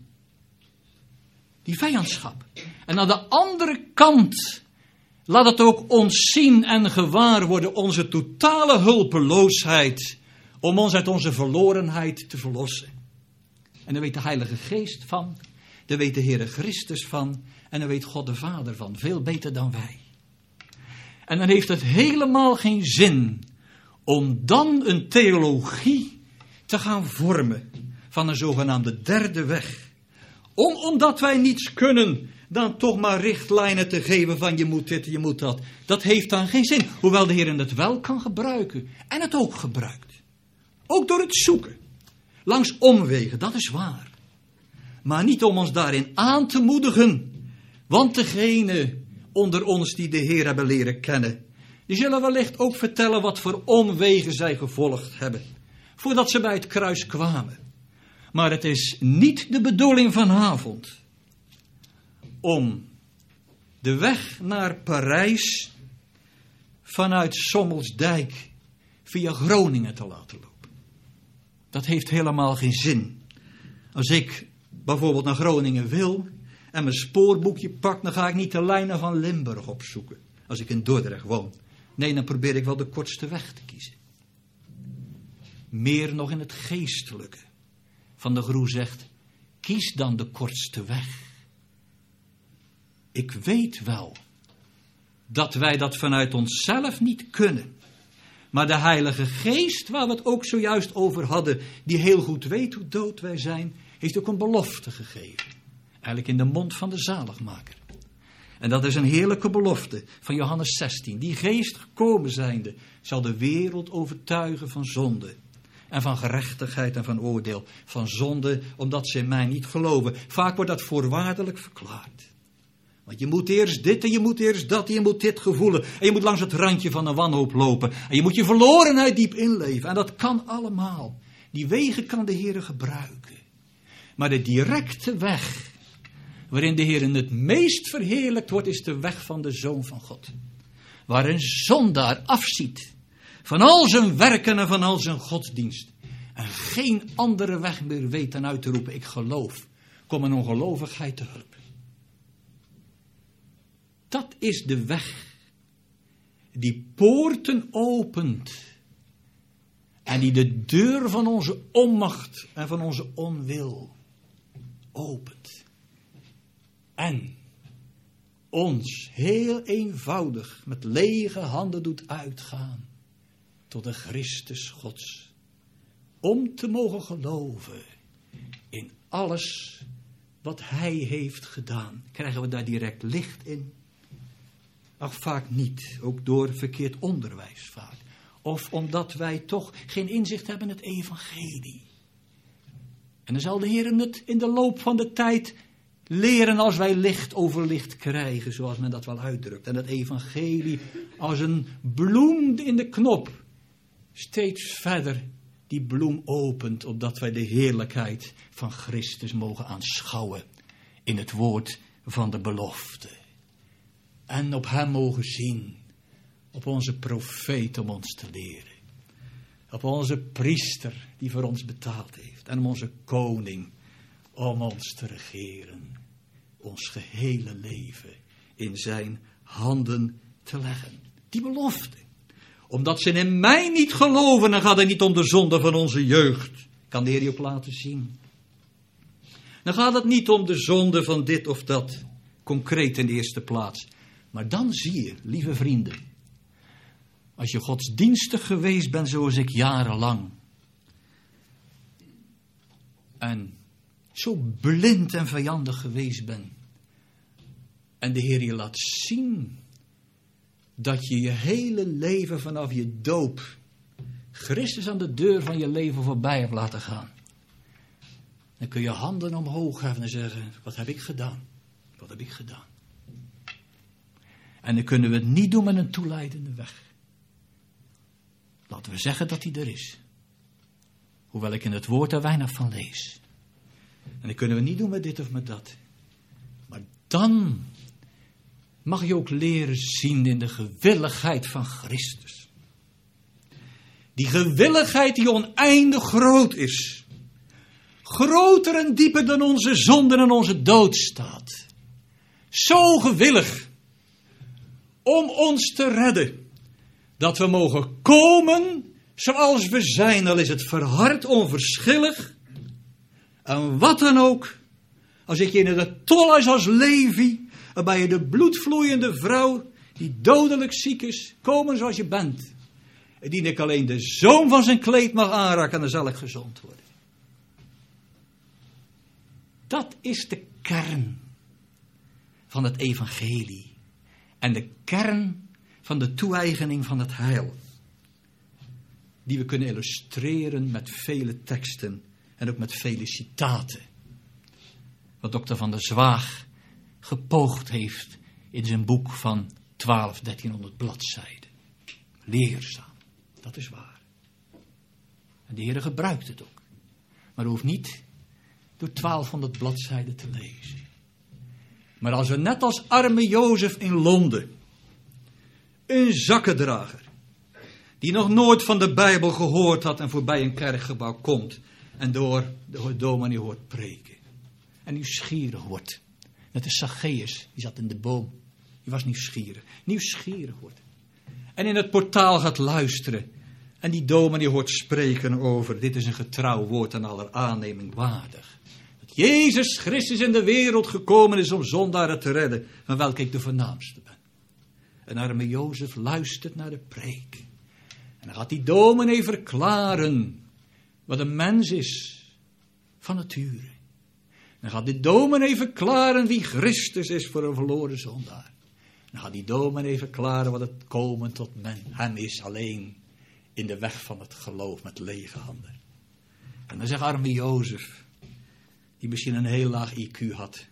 Die vijandschap. En aan de andere kant laat het ook ons zien en gewaar worden onze totale hulpeloosheid om ons uit onze verlorenheid te verlossen. En daar weet de Heilige Geest van, daar weet de Heere Christus van en daar weet God de Vader van, veel beter dan wij. En dan heeft het helemaal geen zin om dan een theologie te gaan vormen van een zogenaamde derde weg. Omdat wij niets kunnen, dan toch maar richtlijnen te geven van je moet dit, je moet dat. Dat heeft dan geen zin. Hoewel de Heer het wel kan gebruiken. En het ook gebruikt. Ook door het zoeken. Langs omwegen, dat is waar. Maar niet om ons daarin aan te moedigen. Want degenen onder ons die de Heer hebben leren kennen, die zullen wellicht ook vertellen wat voor omwegen zij gevolgd hebben. Voordat ze bij het kruis kwamen. Maar het is niet de bedoeling vanavond om de weg naar Parijs vanuit Sommelsdijk via Groningen te laten lopen. Dat heeft helemaal geen zin. Als ik bijvoorbeeld naar Groningen wil en mijn spoorboekje pak, dan ga ik niet de lijnen van Limburg opzoeken. Als ik in Dordrecht woon. Nee, dan probeer ik wel de kortste weg te kiezen. Meer nog in het geestelijke. Van der Groe zegt, kies dan de kortste weg. Ik weet wel dat wij dat vanuit onszelf niet kunnen. Maar de Heilige Geest, waar we het ook zojuist over hadden, die heel goed weet hoe dood wij zijn, heeft ook een belofte gegeven. Eigenlijk in de mond van de zaligmaker. En dat is een heerlijke belofte van Johannes 16. Die geest gekomen zijnde zal de wereld overtuigen van zonde. En van gerechtigheid en van oordeel. Van zonde omdat ze in mij niet geloven. Vaak wordt dat voorwaardelijk verklaard. Want je moet eerst dit en je moet eerst dat en je moet dit gevoelen. En je moet langs het randje van een wanhoop lopen. En je moet je verlorenheid diep inleven. En dat kan allemaal. Die wegen kan de Heer gebruiken. Maar de directe weg waarin de Heer het meest verheerlijkt wordt, is de weg van de Zoon van God. Waar een zondaar afziet van al zijn werken en van al zijn godsdienst. En geen andere weg meer weet dan uit te roepen, ik geloof. Kom een ongelovigheid te hulp. Dat is de weg die poorten opent. En die de deur van onze onmacht en van onze onwil opent. En ons heel eenvoudig met lege handen doet uitgaan tot de Christus Gods. Om te mogen geloven in alles wat Hij heeft gedaan. Krijgen we daar direct licht in? Ach, vaak niet. Ook door verkeerd onderwijs vaak. Of omdat wij toch geen inzicht hebben in het evangelie. En dan zal de Heer het in de loop van de tijd leren als wij licht over licht krijgen, zoals men dat wel uitdrukt. En het evangelie als een bloem in de knop steeds verder die bloem opent, opdat wij de heerlijkheid van Christus mogen aanschouwen in het woord van de belofte. En op Hem mogen zien, op onze profeet om ons te leren. Op onze priester die voor ons betaald heeft. En om onze koning om ons te regeren. Ons gehele leven in zijn handen te leggen. Die belofte. Omdat ze in mij niet geloven, dan gaat het niet om de zonde van onze jeugd. Kan de Heer je ook laten zien. Dan gaat het niet om de zonde van dit of dat. Concreet in de eerste plaats. Maar dan zie je, lieve vrienden. Als je godsdienstig geweest bent zoals ik jarenlang. En zo blind en vijandig geweest ben. En de Heer je laat zien dat je je hele leven vanaf je doop Christus aan de deur van je leven voorbij hebt laten gaan. Dan kun je handen omhoog heffen en zeggen, wat heb ik gedaan? Wat heb ik gedaan? En dan kunnen we het niet doen met een toeleidende weg. Laten we zeggen dat hij er is. Hoewel ik in het woord er weinig van lees. En dat kunnen we niet doen met dit of met dat. Maar dan mag je ook leren zien in de gewilligheid van Christus. Die gewilligheid die oneindig groot is. Groter en dieper dan onze zonde en onze dood staat. Zo gewillig om ons te redden. Dat we mogen komen zoals we zijn. Al is het verhard, onverschillig. En wat dan ook. Als ik je in de tolhuis als Levi. En bij je de bloedvloeiende vrouw. Die dodelijk ziek is. Komen zoals je bent. En die ik alleen de zoom van zijn kleed mag aanraken. En dan zal ik gezond worden. Dat is de kern van het evangelie. En de kern van de toe-eigening van het heil. Die we kunnen illustreren met vele teksten en ook met vele citaten. Wat dokter Van der Zwaag gepoogd heeft in zijn boek van 1300 bladzijden. Leerzaam, dat is waar. En de Heer gebruikt het ook. Maar hoeft niet door 1200 bladzijden te lezen. Maar als we net als arme Jozef in Londen, een zakkendrager, die nog nooit van de Bijbel gehoord had en voorbij een kerkgebouw komt en door de dominee hoort preken. En nieuwsgierig wordt. Net als Zacchaeus, die zat in de boom. Die was nieuwsgierig. Nieuwsgierig wordt. En in het portaal gaat luisteren. En die dominee hoort spreken over, dit is een getrouw woord en aller aanneming waardig. Dat Jezus Christus in de wereld gekomen is om zondaren te redden, van welke ik de voornaamste ben. En arme Jozef luistert naar de preek. En dan gaat die dominee verklaren wat een mens is van nature. Dan gaat die dominee verklaren wie Christus is voor een verloren zondaar. Dan gaat die dominee verklaren wat het komen tot hem is alleen in de weg van het geloof met lege handen. En dan zegt arme Jozef, die misschien een heel laag IQ had.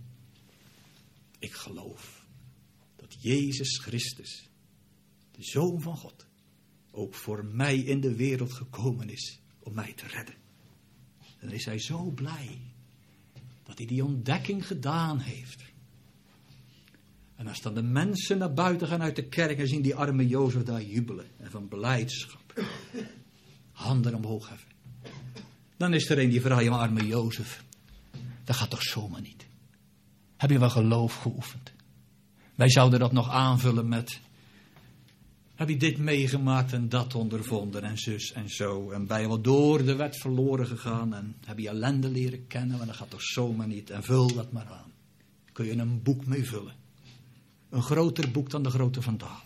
Ik geloof dat Jezus Christus, de Zoon van God, ook voor mij in de wereld gekomen is om mij te redden. Dan is hij zo blij dat hij die ontdekking gedaan heeft. En als dan de mensen naar buiten gaan uit de kerk en zien die arme Jozef daar jubelen en van blijdschap handen omhoog heffen. Dan is er een die vraagt, maar arme Jozef, dat gaat toch zomaar niet. Heb je wel geloof geoefend? Wij zouden dat nog aanvullen met, heb je dit meegemaakt en dat ondervonden en zus en zo. En ben je wel door de wet verloren gegaan en heb je ellende leren kennen, maar dat gaat toch zomaar niet. En vul dat maar aan. Kun je een boek mee vullen. Een groter boek dan de Grote van Dalen.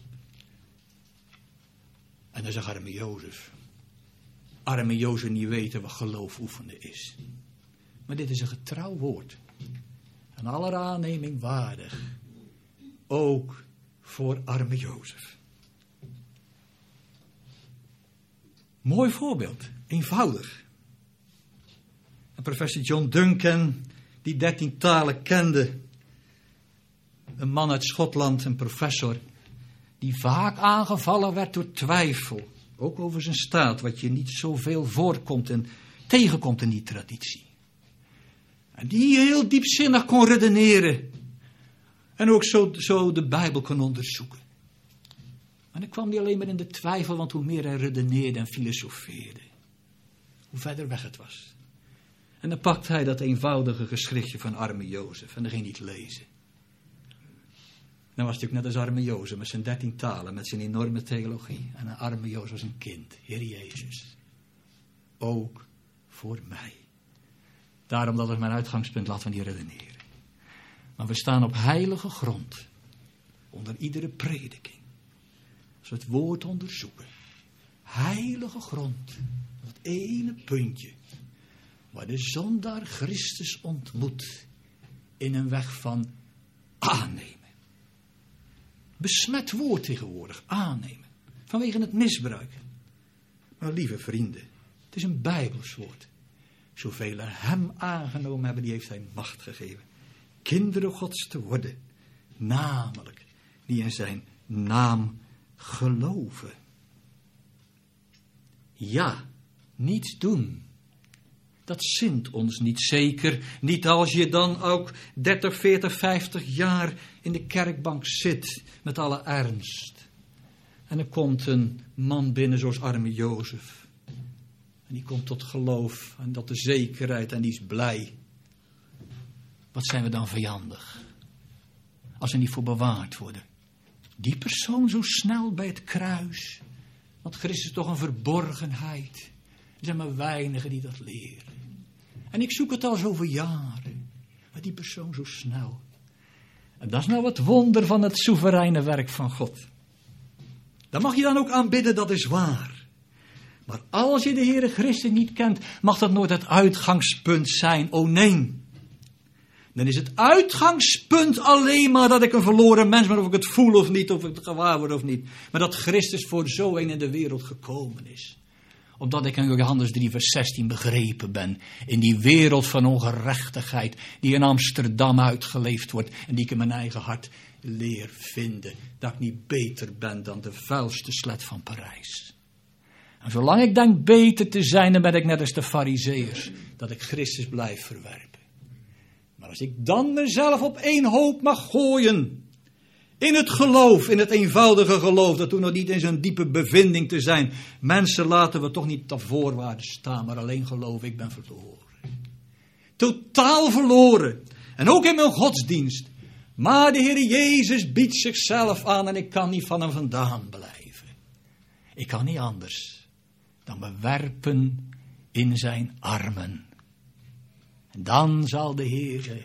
En dan zegt arme Jozef. Arme Jozef niet weten wat geloof oefenen is. Maar dit is een getrouw woord. En aller aanneming waardig. Ook voor arme Jozef. Mooi voorbeeld. Eenvoudig. En professor John Duncan, die 13 talen kende. Een man uit Schotland, een professor. Die vaak aangevallen werd door twijfel. Ook over zijn staat, wat je niet zoveel voorkomt en tegenkomt in die traditie. En die heel diepzinnig kon redeneren. En ook zo de Bijbel kon onderzoeken. Maar dan kwam hij alleen maar in de twijfel, want hoe meer hij redeneerde en filosofeerde, hoe verder weg het was. En dan pakte hij dat eenvoudige geschriftje van arme Jozef en dan ging hij het lezen. Dan was hij ook net als arme Jozef met zijn 13 talen, met zijn enorme theologie. En een arme Jozef was een kind, Heer Jezus. Ook voor mij. Daarom, dat is mijn uitgangspunt, laten we niet redeneren. Maar we staan op heilige grond, onder iedere prediking. Als we het woord onderzoeken. Heilige grond, dat ene puntje, waar de zondaar Christus ontmoet, in een weg van aannemen. Besmet woord tegenwoordig, aannemen. Vanwege het misbruik. Maar lieve vrienden, het is een Bijbels woord. Zoveel hem aangenomen hebben, die heeft hij macht gegeven. Kinderen Gods te worden. Namelijk, die in zijn naam geloven. Ja, niets doen. Dat zint ons niet, zeker niet als je dan ook 30, 40, 50 jaar in de kerkbank zit, met alle ernst. En er komt een man binnen zoals arme Jozef. En die komt tot geloof en tot de zekerheid en die is blij. Wat zijn we dan vijandig, als we niet voor bewaard worden. Die persoon zo snel bij het kruis, want Christus is toch een verborgenheid. Er zijn maar weinigen die dat leren. En ik zoek het al zoveel jaren. Maar die persoon zo snel. En dat is nou het wonder van het soevereine werk van God. Dat mag je dan ook aanbidden, dat is waar. Maar als je de Heere Christus niet kent, mag dat nooit het uitgangspunt zijn. Oh nee. Dan is het uitgangspunt alleen maar dat ik een verloren mens ben, of ik het voel of niet, of ik het gewaar word of niet. Maar dat Christus voor zo een in de wereld gekomen is. Omdat ik in Johannes 3 vers 16 begrepen ben. In die wereld van ongerechtigheid die in Amsterdam uitgeleefd wordt. En die ik in mijn eigen hart leer vinden. Dat ik niet beter ben dan de vuilste slet van Parijs. En zolang ik denk beter te zijn, dan ben ik net als de Farizeeërs. Dat ik Christus blijf verwerpen. Maar als ik dan mezelf op één hoop mag gooien. In het geloof, in het eenvoudige geloof, dat hoeft nog niet in zo'n diepe bevinding te zijn. Mensen laten we toch niet op voorwaarden staan, maar alleen geloof, ik ben verloren. Totaal verloren. En ook in mijn godsdienst. Maar de Heer Jezus biedt zichzelf aan en ik kan niet van hem vandaan blijven. Ik kan niet anders dan me werpen in zijn armen. En dan zal de Heer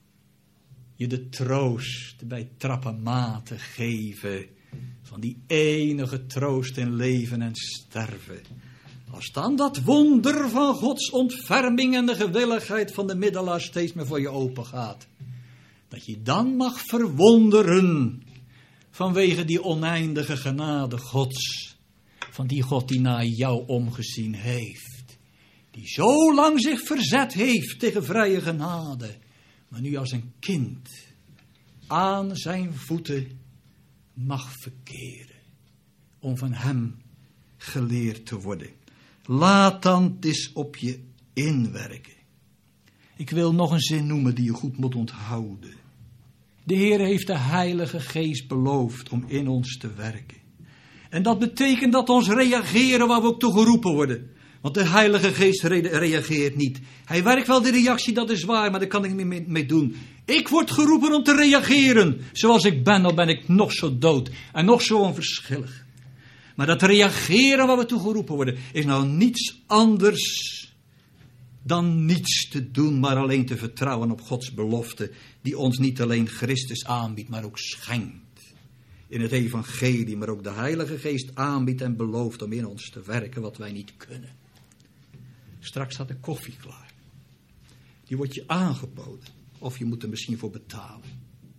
je de troost bij trappenmaten geven van die enige troost in leven en sterven. Als dan dat wonder van Gods ontferming en de gewilligheid van de middelaar steeds meer voor je open gaat. Dat je dan mag verwonderen vanwege die oneindige genade Gods. Van die God die naar jou omgezien heeft. Die zo lang zich verzet heeft tegen vrije genade. Maar nu als een kind aan zijn voeten mag verkeren. Om van hem geleerd te worden. Laat dan eens op je inwerken. Ik wil nog een zin noemen die je goed moet onthouden. De Heer heeft de Heilige Geest beloofd om in ons te werken. En dat betekent dat ons reageren waar we ook toe geroepen worden. Want de Heilige Geest reageert niet. Hij werkt wel de reactie, dat is waar, maar daar kan ik niet mee doen. Ik word geroepen om te reageren. Zoals ik ben, al ben ik nog zo dood en nog zo onverschillig. Maar dat reageren waar we toe geroepen worden, is nou niets anders dan niets te doen, maar alleen te vertrouwen op Gods belofte, die ons niet alleen Christus aanbiedt, maar ook schenkt. In het evangelie, maar ook de Heilige Geest aanbiedt en belooft om in ons te werken wat wij niet kunnen. Straks staat de koffie klaar. Die wordt je aangeboden. Of je moet er misschien voor betalen.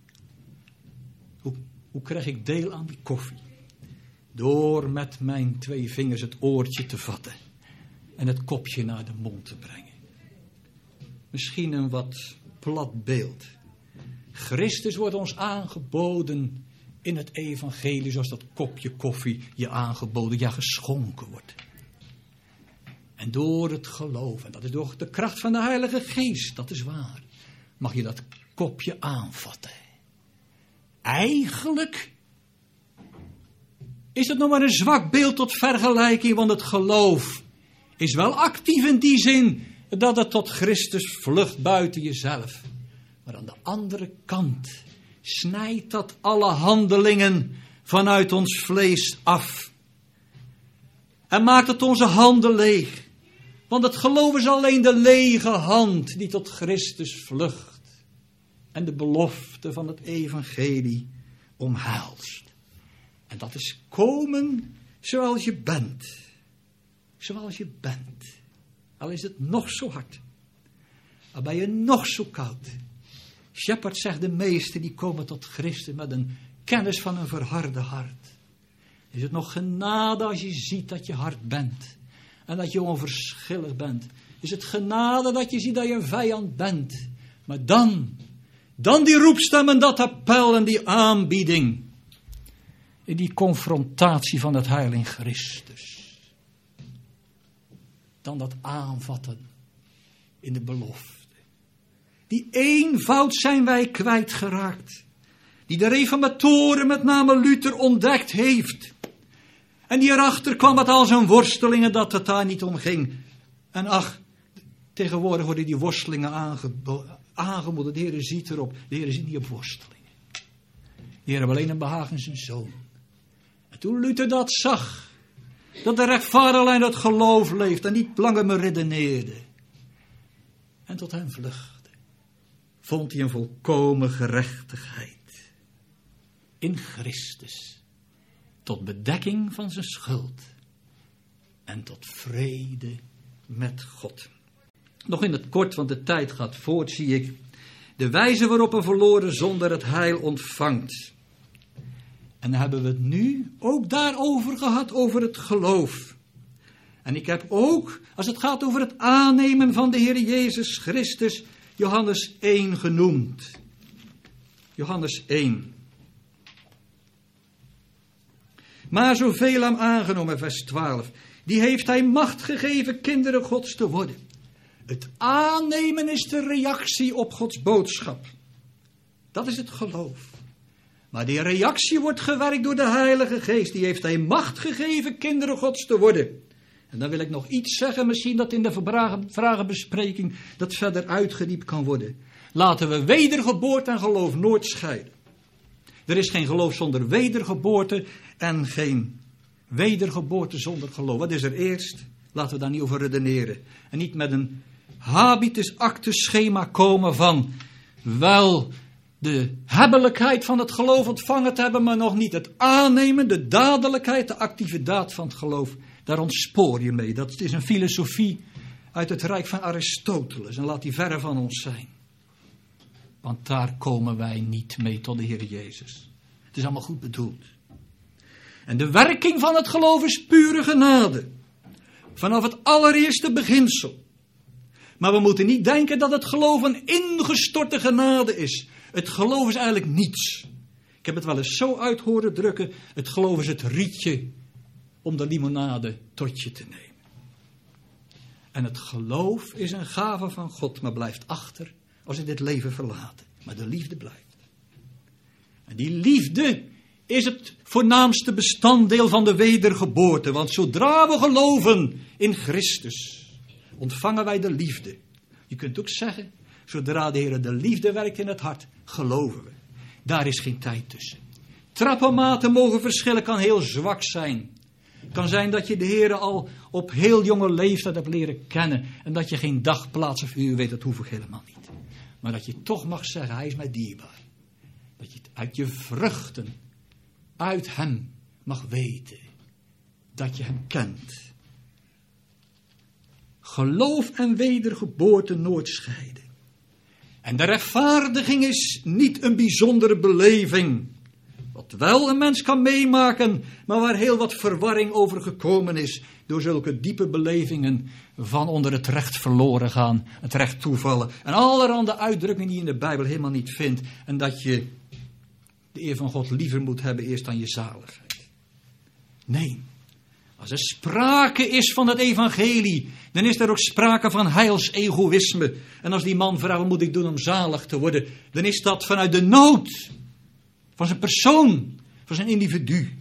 Hoe krijg ik deel aan die koffie? Door met mijn 2 vingers het oortje te vatten. En het kopje naar de mond te brengen. Misschien een wat plat beeld. Christus wordt ons aangeboden in het evangelie, zoals dat kopje koffie je aangeboden, ja geschonken wordt. En door het geloof, en dat is door de kracht van de Heilige Geest, dat is waar, mag je dat kopje aanvatten. Eigenlijk is het nog maar een zwak beeld tot vergelijking, want het geloof is wel actief in die zin dat het tot Christus vlucht buiten jezelf. Maar aan de andere kant snijdt dat alle handelingen vanuit ons vlees af. En maakt het onze handen leeg. Want het geloof is alleen de lege hand die tot Christus vlucht. En de belofte van het evangelie omhelst. En dat is komen zoals je bent. Zoals je bent. Al is het nog zo hard. Al ben je nog zo koud. Shepard zegt, de meesten die komen tot Christus met een kennis van een verharde hart. Is het nog genade als je ziet dat je hard bent. En dat je onverschillig bent. Is het genade dat je ziet dat je een vijand bent. Maar dan die roepstem en dat appel en die aanbieding. In die confrontatie van het heil in Christus. Dan dat aanvatten in de belofte. Die eenvoud zijn wij kwijtgeraakt. Die de reformatoren, met name Luther, ontdekt heeft. En die erachter kwam met al zijn worstelingen dat het daar niet om ging. En ach, tegenwoordig worden die worstelingen aangemoedigd. De Heer ziet erop. De Heer ziet niet op worstelingen. De Heer heeft alleen een behagen in zijn zoon. En toen Luther dat zag, dat de rechtvaardige alleen dat geloof leeft en niet langer meer redeneerde. En tot hem vluchtte. Vond hij een volkomen gerechtigheid. In Christus. Tot bedekking van zijn schuld. En tot vrede met God. Nog in het kort, want de tijd gaat voort, zie ik. De wijze waarop een verloren zondaar het heil ontvangt. En dan hebben we het nu ook daarover gehad, over het geloof. En ik heb ook, als het gaat over het aannemen van de Heer Jezus Christus, Johannes 1 genoemd. Johannes 1. Maar zoveel hem aangenomen, vers 12. Die heeft hij macht gegeven kinderen Gods te worden. Het aannemen is de reactie op Gods boodschap. Dat is het geloof. Maar die reactie wordt gewerkt door de Heilige Geest. Die heeft hij macht gegeven kinderen Gods te worden. En dan wil ik nog iets zeggen, misschien dat in de vragenbespreking dat verder uitgediept kan worden. Laten we wedergeboorte en geloof nooit scheiden. Er is geen geloof zonder wedergeboorte en geen wedergeboorte zonder geloof. Wat is er eerst? Laten we daar niet over redeneren. En niet met een habitus actus schema komen van wel de hebbelijkheid van het geloof ontvangen te hebben, maar nog niet het aannemen, de dadelijkheid, de actieve daad van het geloof Daar ontspoor je mee. Dat is een filosofie uit het rijk van Aristoteles. En laat die verre van ons zijn. Want daar komen wij niet mee tot de Heer Jezus. Het is allemaal goed bedoeld. En de werking van het geloof is pure genade. Vanaf het allereerste beginsel. Maar we moeten niet denken dat het geloof een ingestorte genade is. Het geloof is eigenlijk niets. Ik heb het wel eens zo uit horen drukken. Het geloof is het rietje om de limonade tot je te nemen. En het geloof is een gave van God, maar blijft achter als we dit leven verlaten. Maar de liefde blijft. En die liefde is het voornaamste bestanddeel van de wedergeboorte. Want zodra we geloven in Christus, ontvangen wij de liefde. Je kunt ook zeggen, zodra de Heer de liefde werkt in het hart, geloven we. Daar is geen tijd tussen. Trappenmaten mogen verschillen, kan heel zwak zijn. Het kan zijn dat je de Heer al op heel jonge leeftijd hebt leren kennen. En dat je geen dag, plaats of uur weet, dat hoef ik helemaal niet. Maar dat je toch mag zeggen, hij is mij dierbaar. Dat je het uit je vruchten, uit hem mag weten. Dat je hem kent. Geloof en wedergeboorte nooit scheiden. En de rechtvaardiging is niet een bijzondere beleving. Wat wel een mens kan meemaken, maar waar heel wat verwarring over gekomen is. Door zulke diepe belevingen van onder het recht verloren gaan, het recht toevallen. En allerhande uitdrukkingen die je in de Bijbel helemaal niet vindt. En dat je de eer van God liever moet hebben eerst dan je zaligheid. Nee, als er sprake is van het evangelie, dan is er ook sprake van heilsegoïsme. En als die man vraagt, wat moet ik doen om zalig te worden? Dan is dat vanuit de nood van zijn persoon, van zijn individu.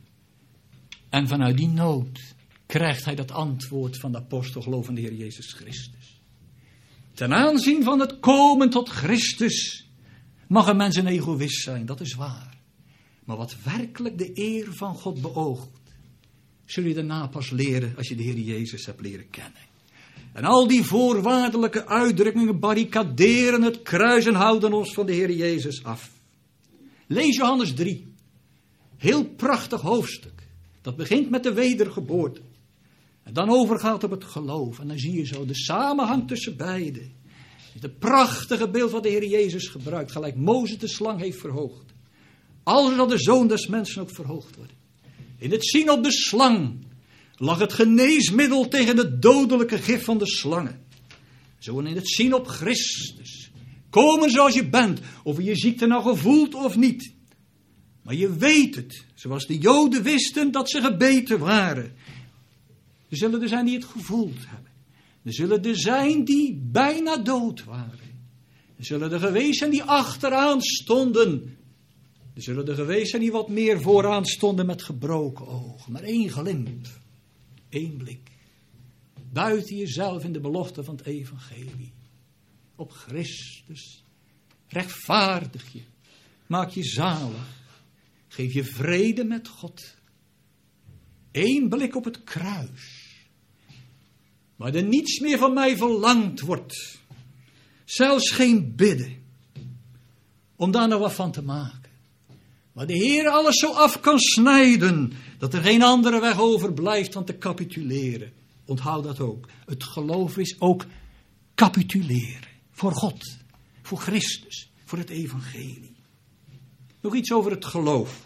En vanuit die nood krijgt hij dat antwoord van de apostel gelovende Heer Jezus Christus. Ten aanzien van het komen tot Christus mag een mens een egoïst zijn, dat is waar. Maar wat werkelijk de eer van God beoogt, zul je daarna pas leren als je de Heer Jezus hebt leren kennen. En al die voorwaardelijke uitdrukkingen barricaderen het kruis en houden ons van de Heer Jezus af. Lees Johannes 3. Heel prachtig hoofdstuk. Dat begint met de wedergeboorte. En dan overgaat op het geloof. En dan zie je zo de samenhang tussen beiden. Het prachtige beeld wat de Heer Jezus gebruikt. Gelijk Mozes de slang heeft verhoogd. Alzo zal de Zoon des Mensen ook verhoogd worden. In het zien op de slang lag het geneesmiddel tegen het dodelijke gif van de slangen. Zo in het zien op Christus. Komen zoals je bent, of je je ziekte nou gevoeld of niet. Maar je weet het, zoals de Joden wisten dat ze gebeten waren. Er zullen er zijn die het gevoeld hebben. Er zullen er zijn die bijna dood waren. Er zullen er geweest zijn die achteraan stonden. Er zullen er geweest zijn die wat meer vooraan stonden met gebroken ogen. Maar één glimp, één blik. Buiten jezelf in de belofte van het evangelie. Op Christus. Rechtvaardig je. Maak je zalig. Geef je vrede met God. Eén blik op het kruis. Waar er niets meer van mij verlangd wordt. Zelfs geen bidden. Om daar nou wat van te maken. Waar de Heer alles zo af kan snijden. Dat er geen andere weg overblijft dan te capituleren. Onthoud dat ook. Het geloof is ook capituleren. Voor God. Voor Christus. Voor het evangelie. Nog iets over het geloof.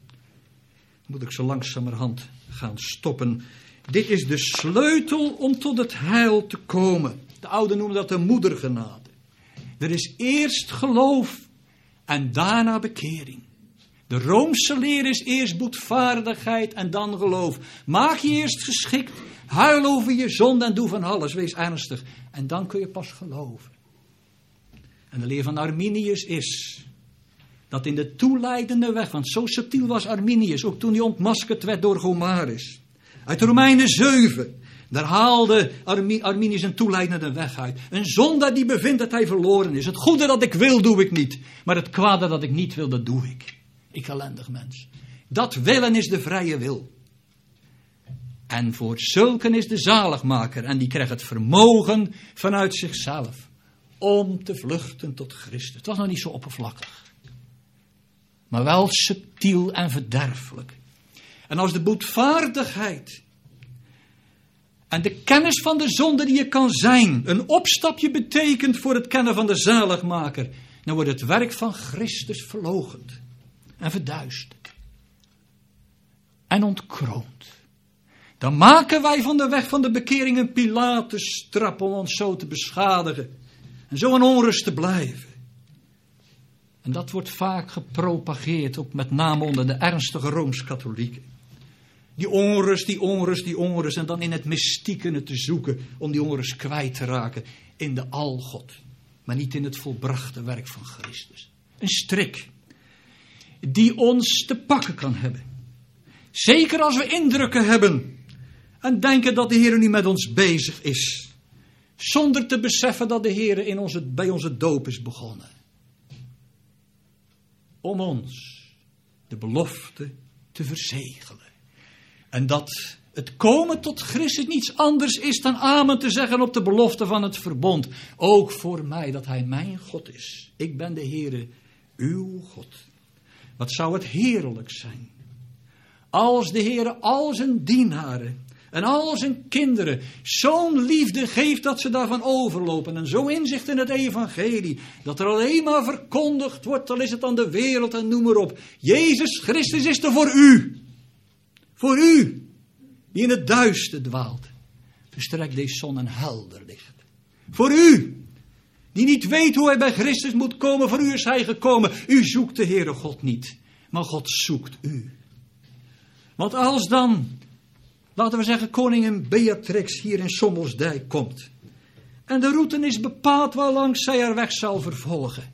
Moet ik zo langzamerhand gaan stoppen. Dit is de sleutel om tot het heil te komen. De ouden noemen dat de moedergenade. Er is eerst geloof en daarna bekering. De Roomse leer is eerst boetvaardigheid en dan geloof. Maak je eerst geschikt, huil over je zonde en doe van alles, wees ernstig. En dan kun je pas geloven. En de leer van Arminius is dat in de toeleidende weg, want zo subtiel was Arminius, ook toen hij ontmaskerd werd door Gomarus. Uit Romeinen 7, daar haalde Arminius een toeleidende weg uit. Een zondaar die bevindt dat hij verloren is. Het goede dat ik wil, doe ik niet. Maar het kwade dat ik niet wil, dat doe ik. Ik ellendig mens. Dat willen is de vrije wil. En voor zulken is de zaligmaker. En die krijgt het vermogen vanuit zichzelf. Om te vluchten tot Christus. Het was nog niet zo oppervlakkig. Maar wel subtiel en verderfelijk. En als de boetvaardigheid En de kennis van de zonde die je kan zijn, een opstapje betekent voor het kennen van de zaligmaker, dan wordt het werk van Christus verloochend en verduisterd en ontkroond. Dan maken wij van de weg van de bekering een Pilatus-trap om ons zo te beschadigen en zo in onrust te blijven. En dat wordt vaak gepropageerd, ook met name onder de ernstige Rooms-katholieken. Die onrust en dan in het mystieke te zoeken om die onrust kwijt te raken in de algod, maar niet in het volbrachte werk van Christus. Een strik die ons te pakken kan hebben. Zeker als we indrukken hebben en denken dat de Heer nu met ons bezig is, zonder te beseffen dat de Heer bij onze doop is begonnen. Om ons de belofte te verzegelen. En dat het komen tot Christus niets anders is dan amen te zeggen op de belofte van het verbond. Ook voor mij dat Hij mijn God is. Ik ben de Heere, uw God. Wat zou het heerlijk zijn als de Heere al zijn dienaren en al zijn kinderen zo'n liefde geeft dat ze daarvan overlopen. En zo inzicht in het evangelie. Dat er alleen maar verkondigd wordt, al is het aan de wereld en noem maar op. Jezus Christus is er voor u. Voor u, die in het duister dwaalt. Verstrekt deze zon een helder licht. Voor u, die niet weet hoe hij bij Christus moet komen. Voor u is hij gekomen. U zoekt de Heere God niet. Maar God zoekt u. Want als dan, laten we zeggen, koningin Beatrix hier in Sommelsdijk komt. En de route is bepaald waarlangs zij haar weg zal vervolgen.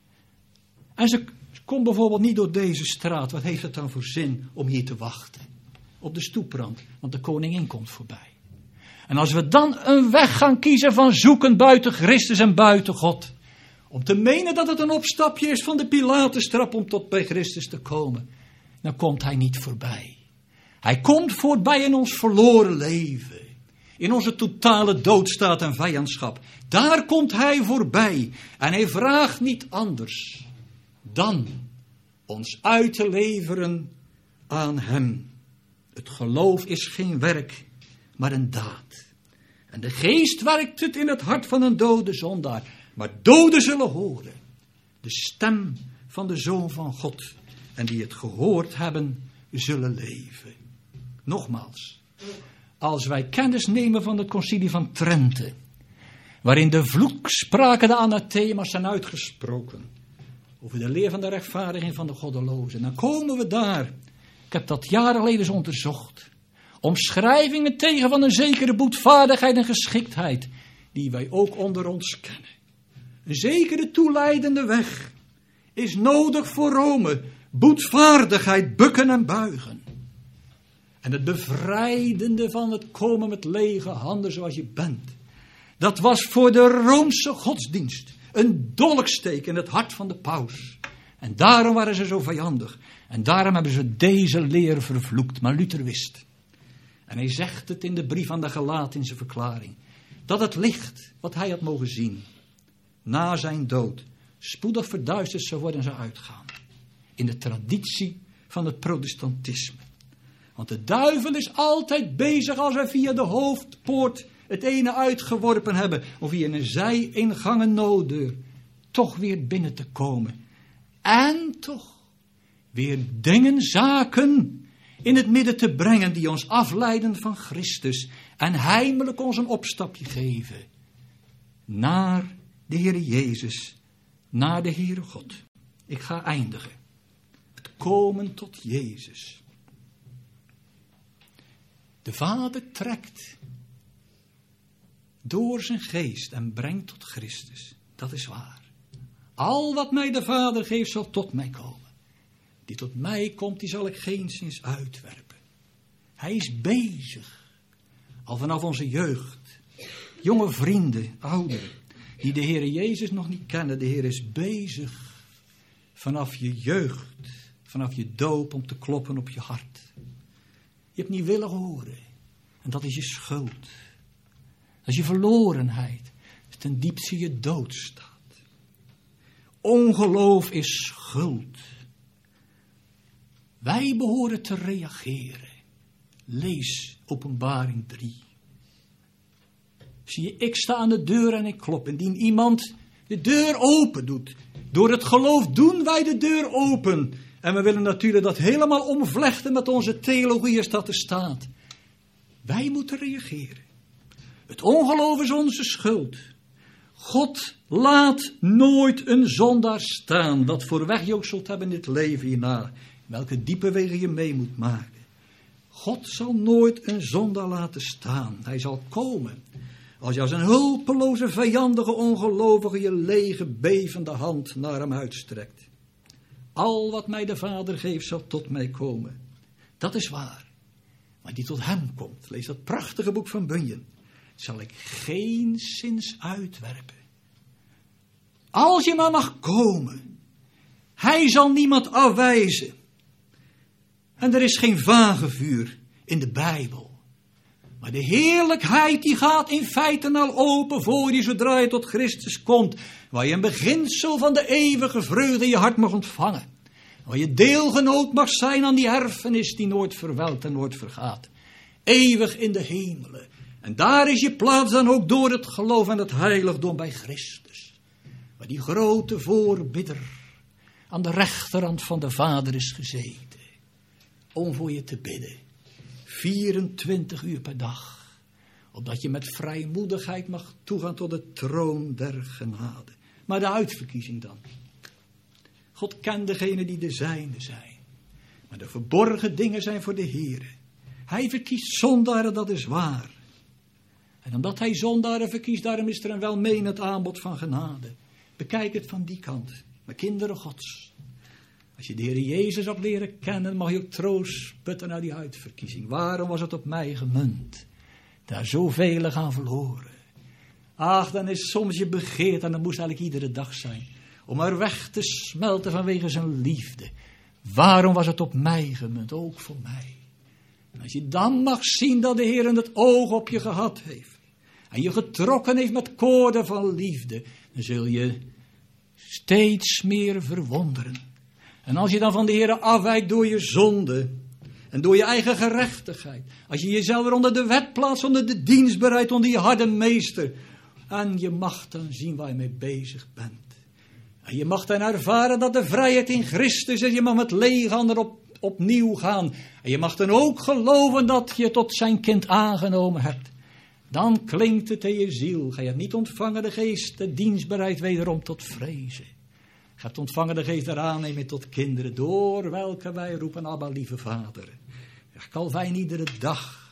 En ze komt bijvoorbeeld niet door deze straat. Wat heeft het dan voor zin om hier te wachten? Op de stoeprand, want de koningin komt voorbij. En als we dan een weg gaan kiezen van zoeken buiten Christus en buiten God. Om te menen dat het een opstapje is van de Pilatus-trap om tot bij Christus te komen. Dan komt hij niet voorbij. Hij komt voorbij in ons verloren leven. In onze totale doodstaat en vijandschap. Daar komt hij voorbij. En hij vraagt niet anders dan ons uit te leveren aan hem. Het geloof is geen werk, maar een daad. En de geest werkt het in het hart van een dode zondaar. Maar doden zullen horen de stem van de Zoon van God. En die het gehoord hebben, zullen leven. Nogmaals, als wij kennis nemen van het concilie van Trente, waarin de vloekspraken, de anathema's zijn uitgesproken, over de leer van de rechtvaardiging van de goddelozen, dan komen we daar. Ik heb dat jaren geleden eens onderzocht. Omschrijvingen tegen van een zekere boetvaardigheid en geschiktheid, die wij ook onder ons kennen. Een zekere toeleidende weg is nodig voor Rome. Boetvaardigheid, bukken en buigen. En het bevrijdende van het komen met lege handen zoals je bent. Dat was voor de Roomse godsdienst een dolksteek in het hart van de paus. En daarom waren ze zo vijandig. En daarom hebben ze deze leer vervloekt. Maar Luther wist. En hij zegt het in de brief aan de Galaten in zijn verklaring. Dat het licht wat hij had mogen zien na zijn dood spoedig verduisterd zou worden en zou uitgaan. In de traditie van het protestantisme. Want de duivel is altijd bezig als wij via de hoofdpoort het ene uitgeworpen hebben. Of via een zijingang en nooddeur. Toch weer binnen te komen. En toch weer dingen, zaken in het midden te brengen die ons afleiden van Christus. En heimelijk ons een opstapje geven. Naar de Heere Jezus. Naar de Heere God. Ik ga eindigen. Het komen tot Jezus. De Vader trekt door zijn geest en brengt tot Christus. Dat is waar. Al wat mij de Vader geeft zal tot mij komen. Die tot mij komt, die zal ik geenszins uitwerpen. Hij is bezig. Al vanaf onze jeugd. Jonge vrienden, ouderen. Die de Heere Jezus nog niet kennen. De Heer is bezig. Vanaf je jeugd. Vanaf je doop om te kloppen op je hart. Je hebt niet willen horen. En dat is je schuld. Dat is je verlorenheid. Dat is ten diepste je doodstaat. Ongeloof is schuld. Wij behoren te reageren. Lees Openbaring 3. Zie je, ik sta aan de deur en ik klop. Indien iemand de deur open doet. Door het geloof doen wij de deur open. En we willen natuurlijk dat helemaal omvlechten met onze theologie als dat er staat. Wij moeten reageren. Het ongeloof is onze schuld. God laat nooit een zondaar staan. Wat voor weg je ook zult hebben in dit leven hierna. Welke diepe wegen je mee moet maken. God zal nooit een zondaar laten staan. Hij zal komen. Als je als een hulpeloze, vijandige, ongelovige je lege, bevende hand naar hem uitstrekt. Al wat mij de Vader geeft zal tot mij komen. Dat is waar. Maar die tot hem komt. Lees dat prachtige boek van Bunyan. Zal ik geenszins uitwerpen. Als je maar mag komen. Hij zal niemand afwijzen. En er is geen vagevuur in de Bijbel. Maar de heerlijkheid die gaat in feite al open voor je zodra je tot Christus komt. Waar je een beginsel van de eeuwige vreugde in je hart mag ontvangen. Waar je deelgenoot mag zijn aan die erfenis die nooit verwelkt en nooit vergaat. Eeuwig in de hemelen. En daar is je plaats dan ook door het geloof en het heiligdom bij Christus. Waar die grote voorbidder aan de rechterhand van de Vader is gezeten. Om voor je te bidden. 24 uur per dag. Opdat je met vrijmoedigheid mag toegaan tot de troon der genade. Maar de uitverkiezing dan. God kent degenen die de zijne zijn. Maar de verborgen dingen zijn voor de Heere. Hij verkiest zondaren, dat is waar. En omdat hij zondaren verkiest, daarom is er een welmenend aanbod van genade. Bekijk het van die kant. Maar kinderen Gods. Als je de Heer Jezus hebt leren kennen, mag je ook troost putten naar die uitverkiezing. Waarom was het op mij gemunt? Daar zoveel gaan verloren. Ach, dan is soms je begeerd, en dat moest eigenlijk iedere dag zijn. Om er weg te smelten vanwege zijn liefde. Waarom was het op mij gemunt? Ook voor mij. En als je dan mag zien dat de Heer het oog op je gehad heeft. En je getrokken heeft met koorden van liefde. Dan zul je steeds meer verwonderen. En als je dan van de Heer afwijkt door je zonde. En door je eigen gerechtigheid. Als je jezelf weer onder de wet plaatst, onder de dienstbaarheid, onder je harde meester. En je mag dan zien waar je mee bezig bent. En je mag dan ervaren dat de vrijheid in Christus is. Je mag met lege handen opnieuw gaan. En je mag dan ook geloven dat je tot zijn kind aangenomen hebt. Dan klinkt het in je ziel. Ga je het niet ontvangen, de geest, de dienstbaarheid wederom tot vrezen. Je hebt ontvangen de geest der aanneming tot kinderen, door welke wij roepen, Abba, lieve Vader. Calvijn iedere dag.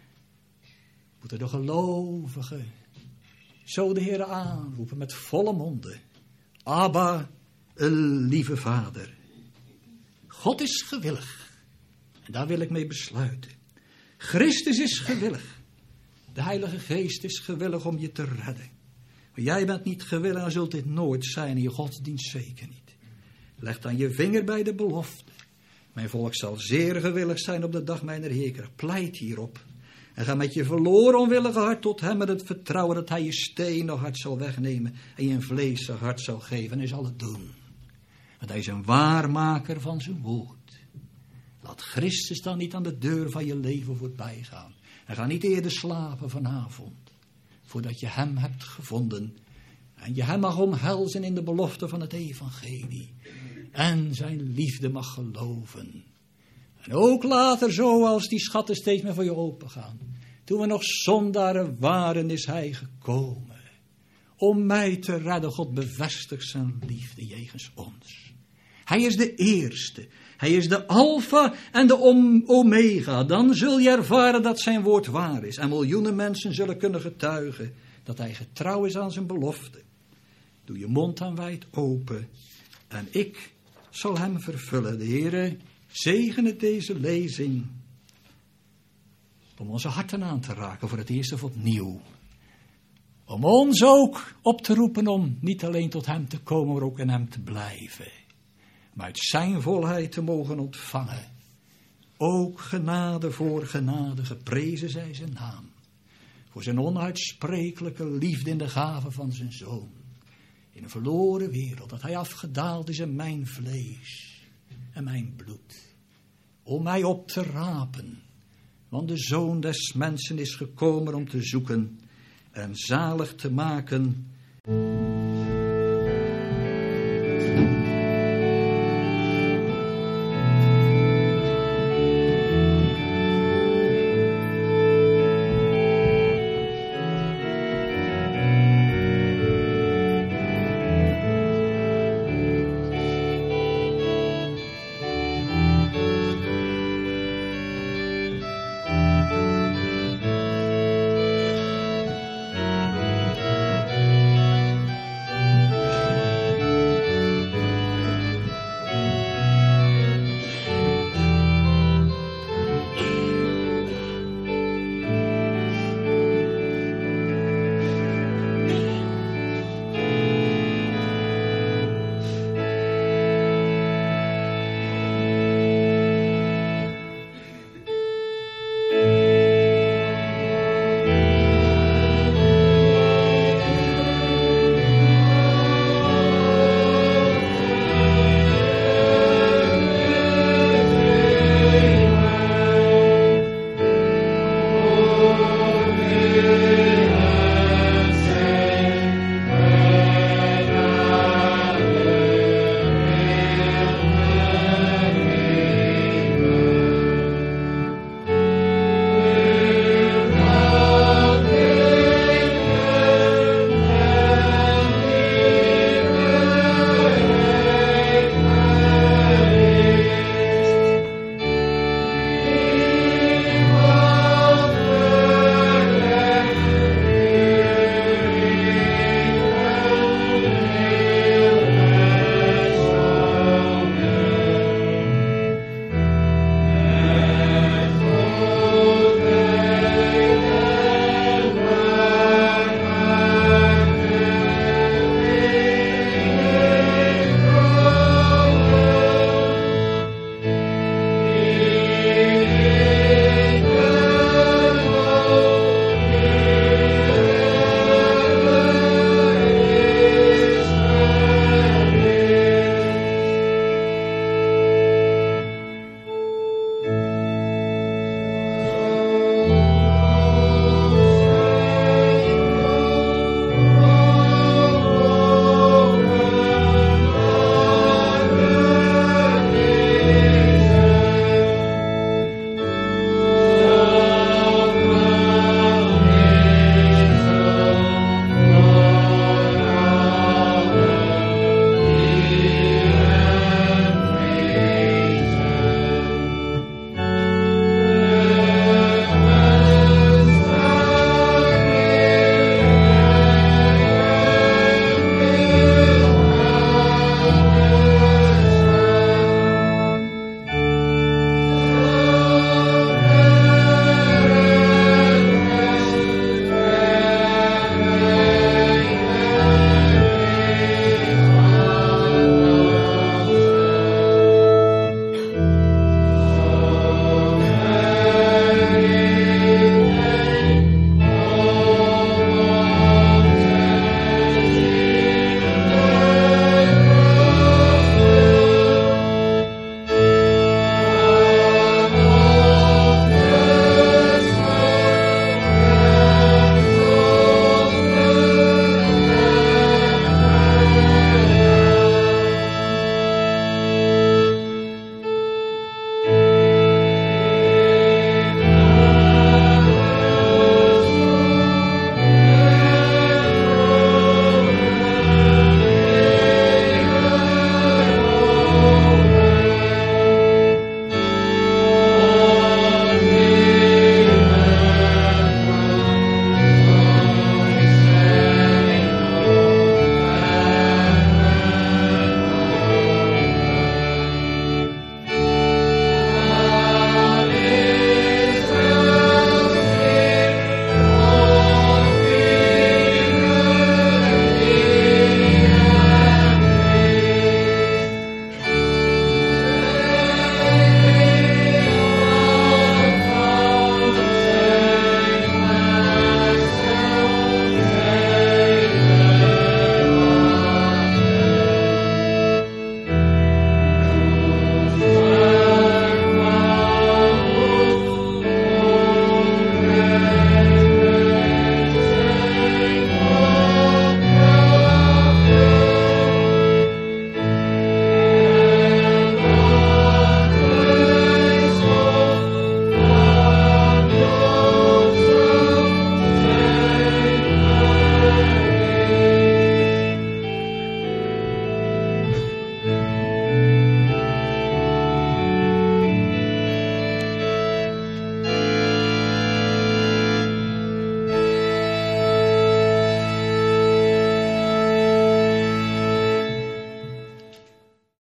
Moeten de gelovigen zo de Heer aanroepen met volle monden. Abba, lieve Vader. God is gewillig. En daar wil ik mee besluiten. Christus is gewillig. De Heilige Geest is gewillig om je te redden. Maar jij bent niet gewillig en zult dit nooit zijn in je godsdienst zeker niet. Leg dan je vinger bij de belofte. Mijn volk zal zeer gewillig zijn op de dag mijner heerkracht. Pleit hierop. En ga met je verloren onwillige hart tot hem met het vertrouwen dat hij je stenen hart zal wegnemen en je een vleesig hart zal geven. En hij zal het doen. Want hij is een waarmaker van zijn woord. Laat Christus dan niet aan de deur van je leven voorbij gaan. En ga niet eerder slapen vanavond. Voordat je hem hebt gevonden. En je hem mag omhelzen in de belofte van het evangelie. En zijn liefde mag geloven. En ook later zo als die schatten steeds meer voor je open gaan. Toen we nog zondaren waren is hij gekomen. Om mij te redden. God bevestigt zijn liefde jegens ons. Hij is de eerste. Hij is de alfa en de omega. Dan zul je ervaren dat zijn woord waar is. En miljoenen mensen zullen kunnen getuigen dat hij getrouw is aan zijn belofte. Doe je mond dan wijd open. En ik zal hem vervullen. De Heere zegene deze lezing. Om onze harten aan te raken voor het eerst of opnieuw. Om ons ook op te roepen om niet alleen tot hem te komen, maar ook in hem te blijven. Maar uit zijn volheid te mogen ontvangen. Ook genade voor genade, geprezen zij zijn naam. Voor zijn onuitsprekelijke liefde in de gave van zijn zoon. In een verloren wereld, dat hij afgedaald is in mijn vlees en mijn bloed. Om mij op te rapen. Want de zoon des mensen is gekomen om te zoeken en zalig te maken.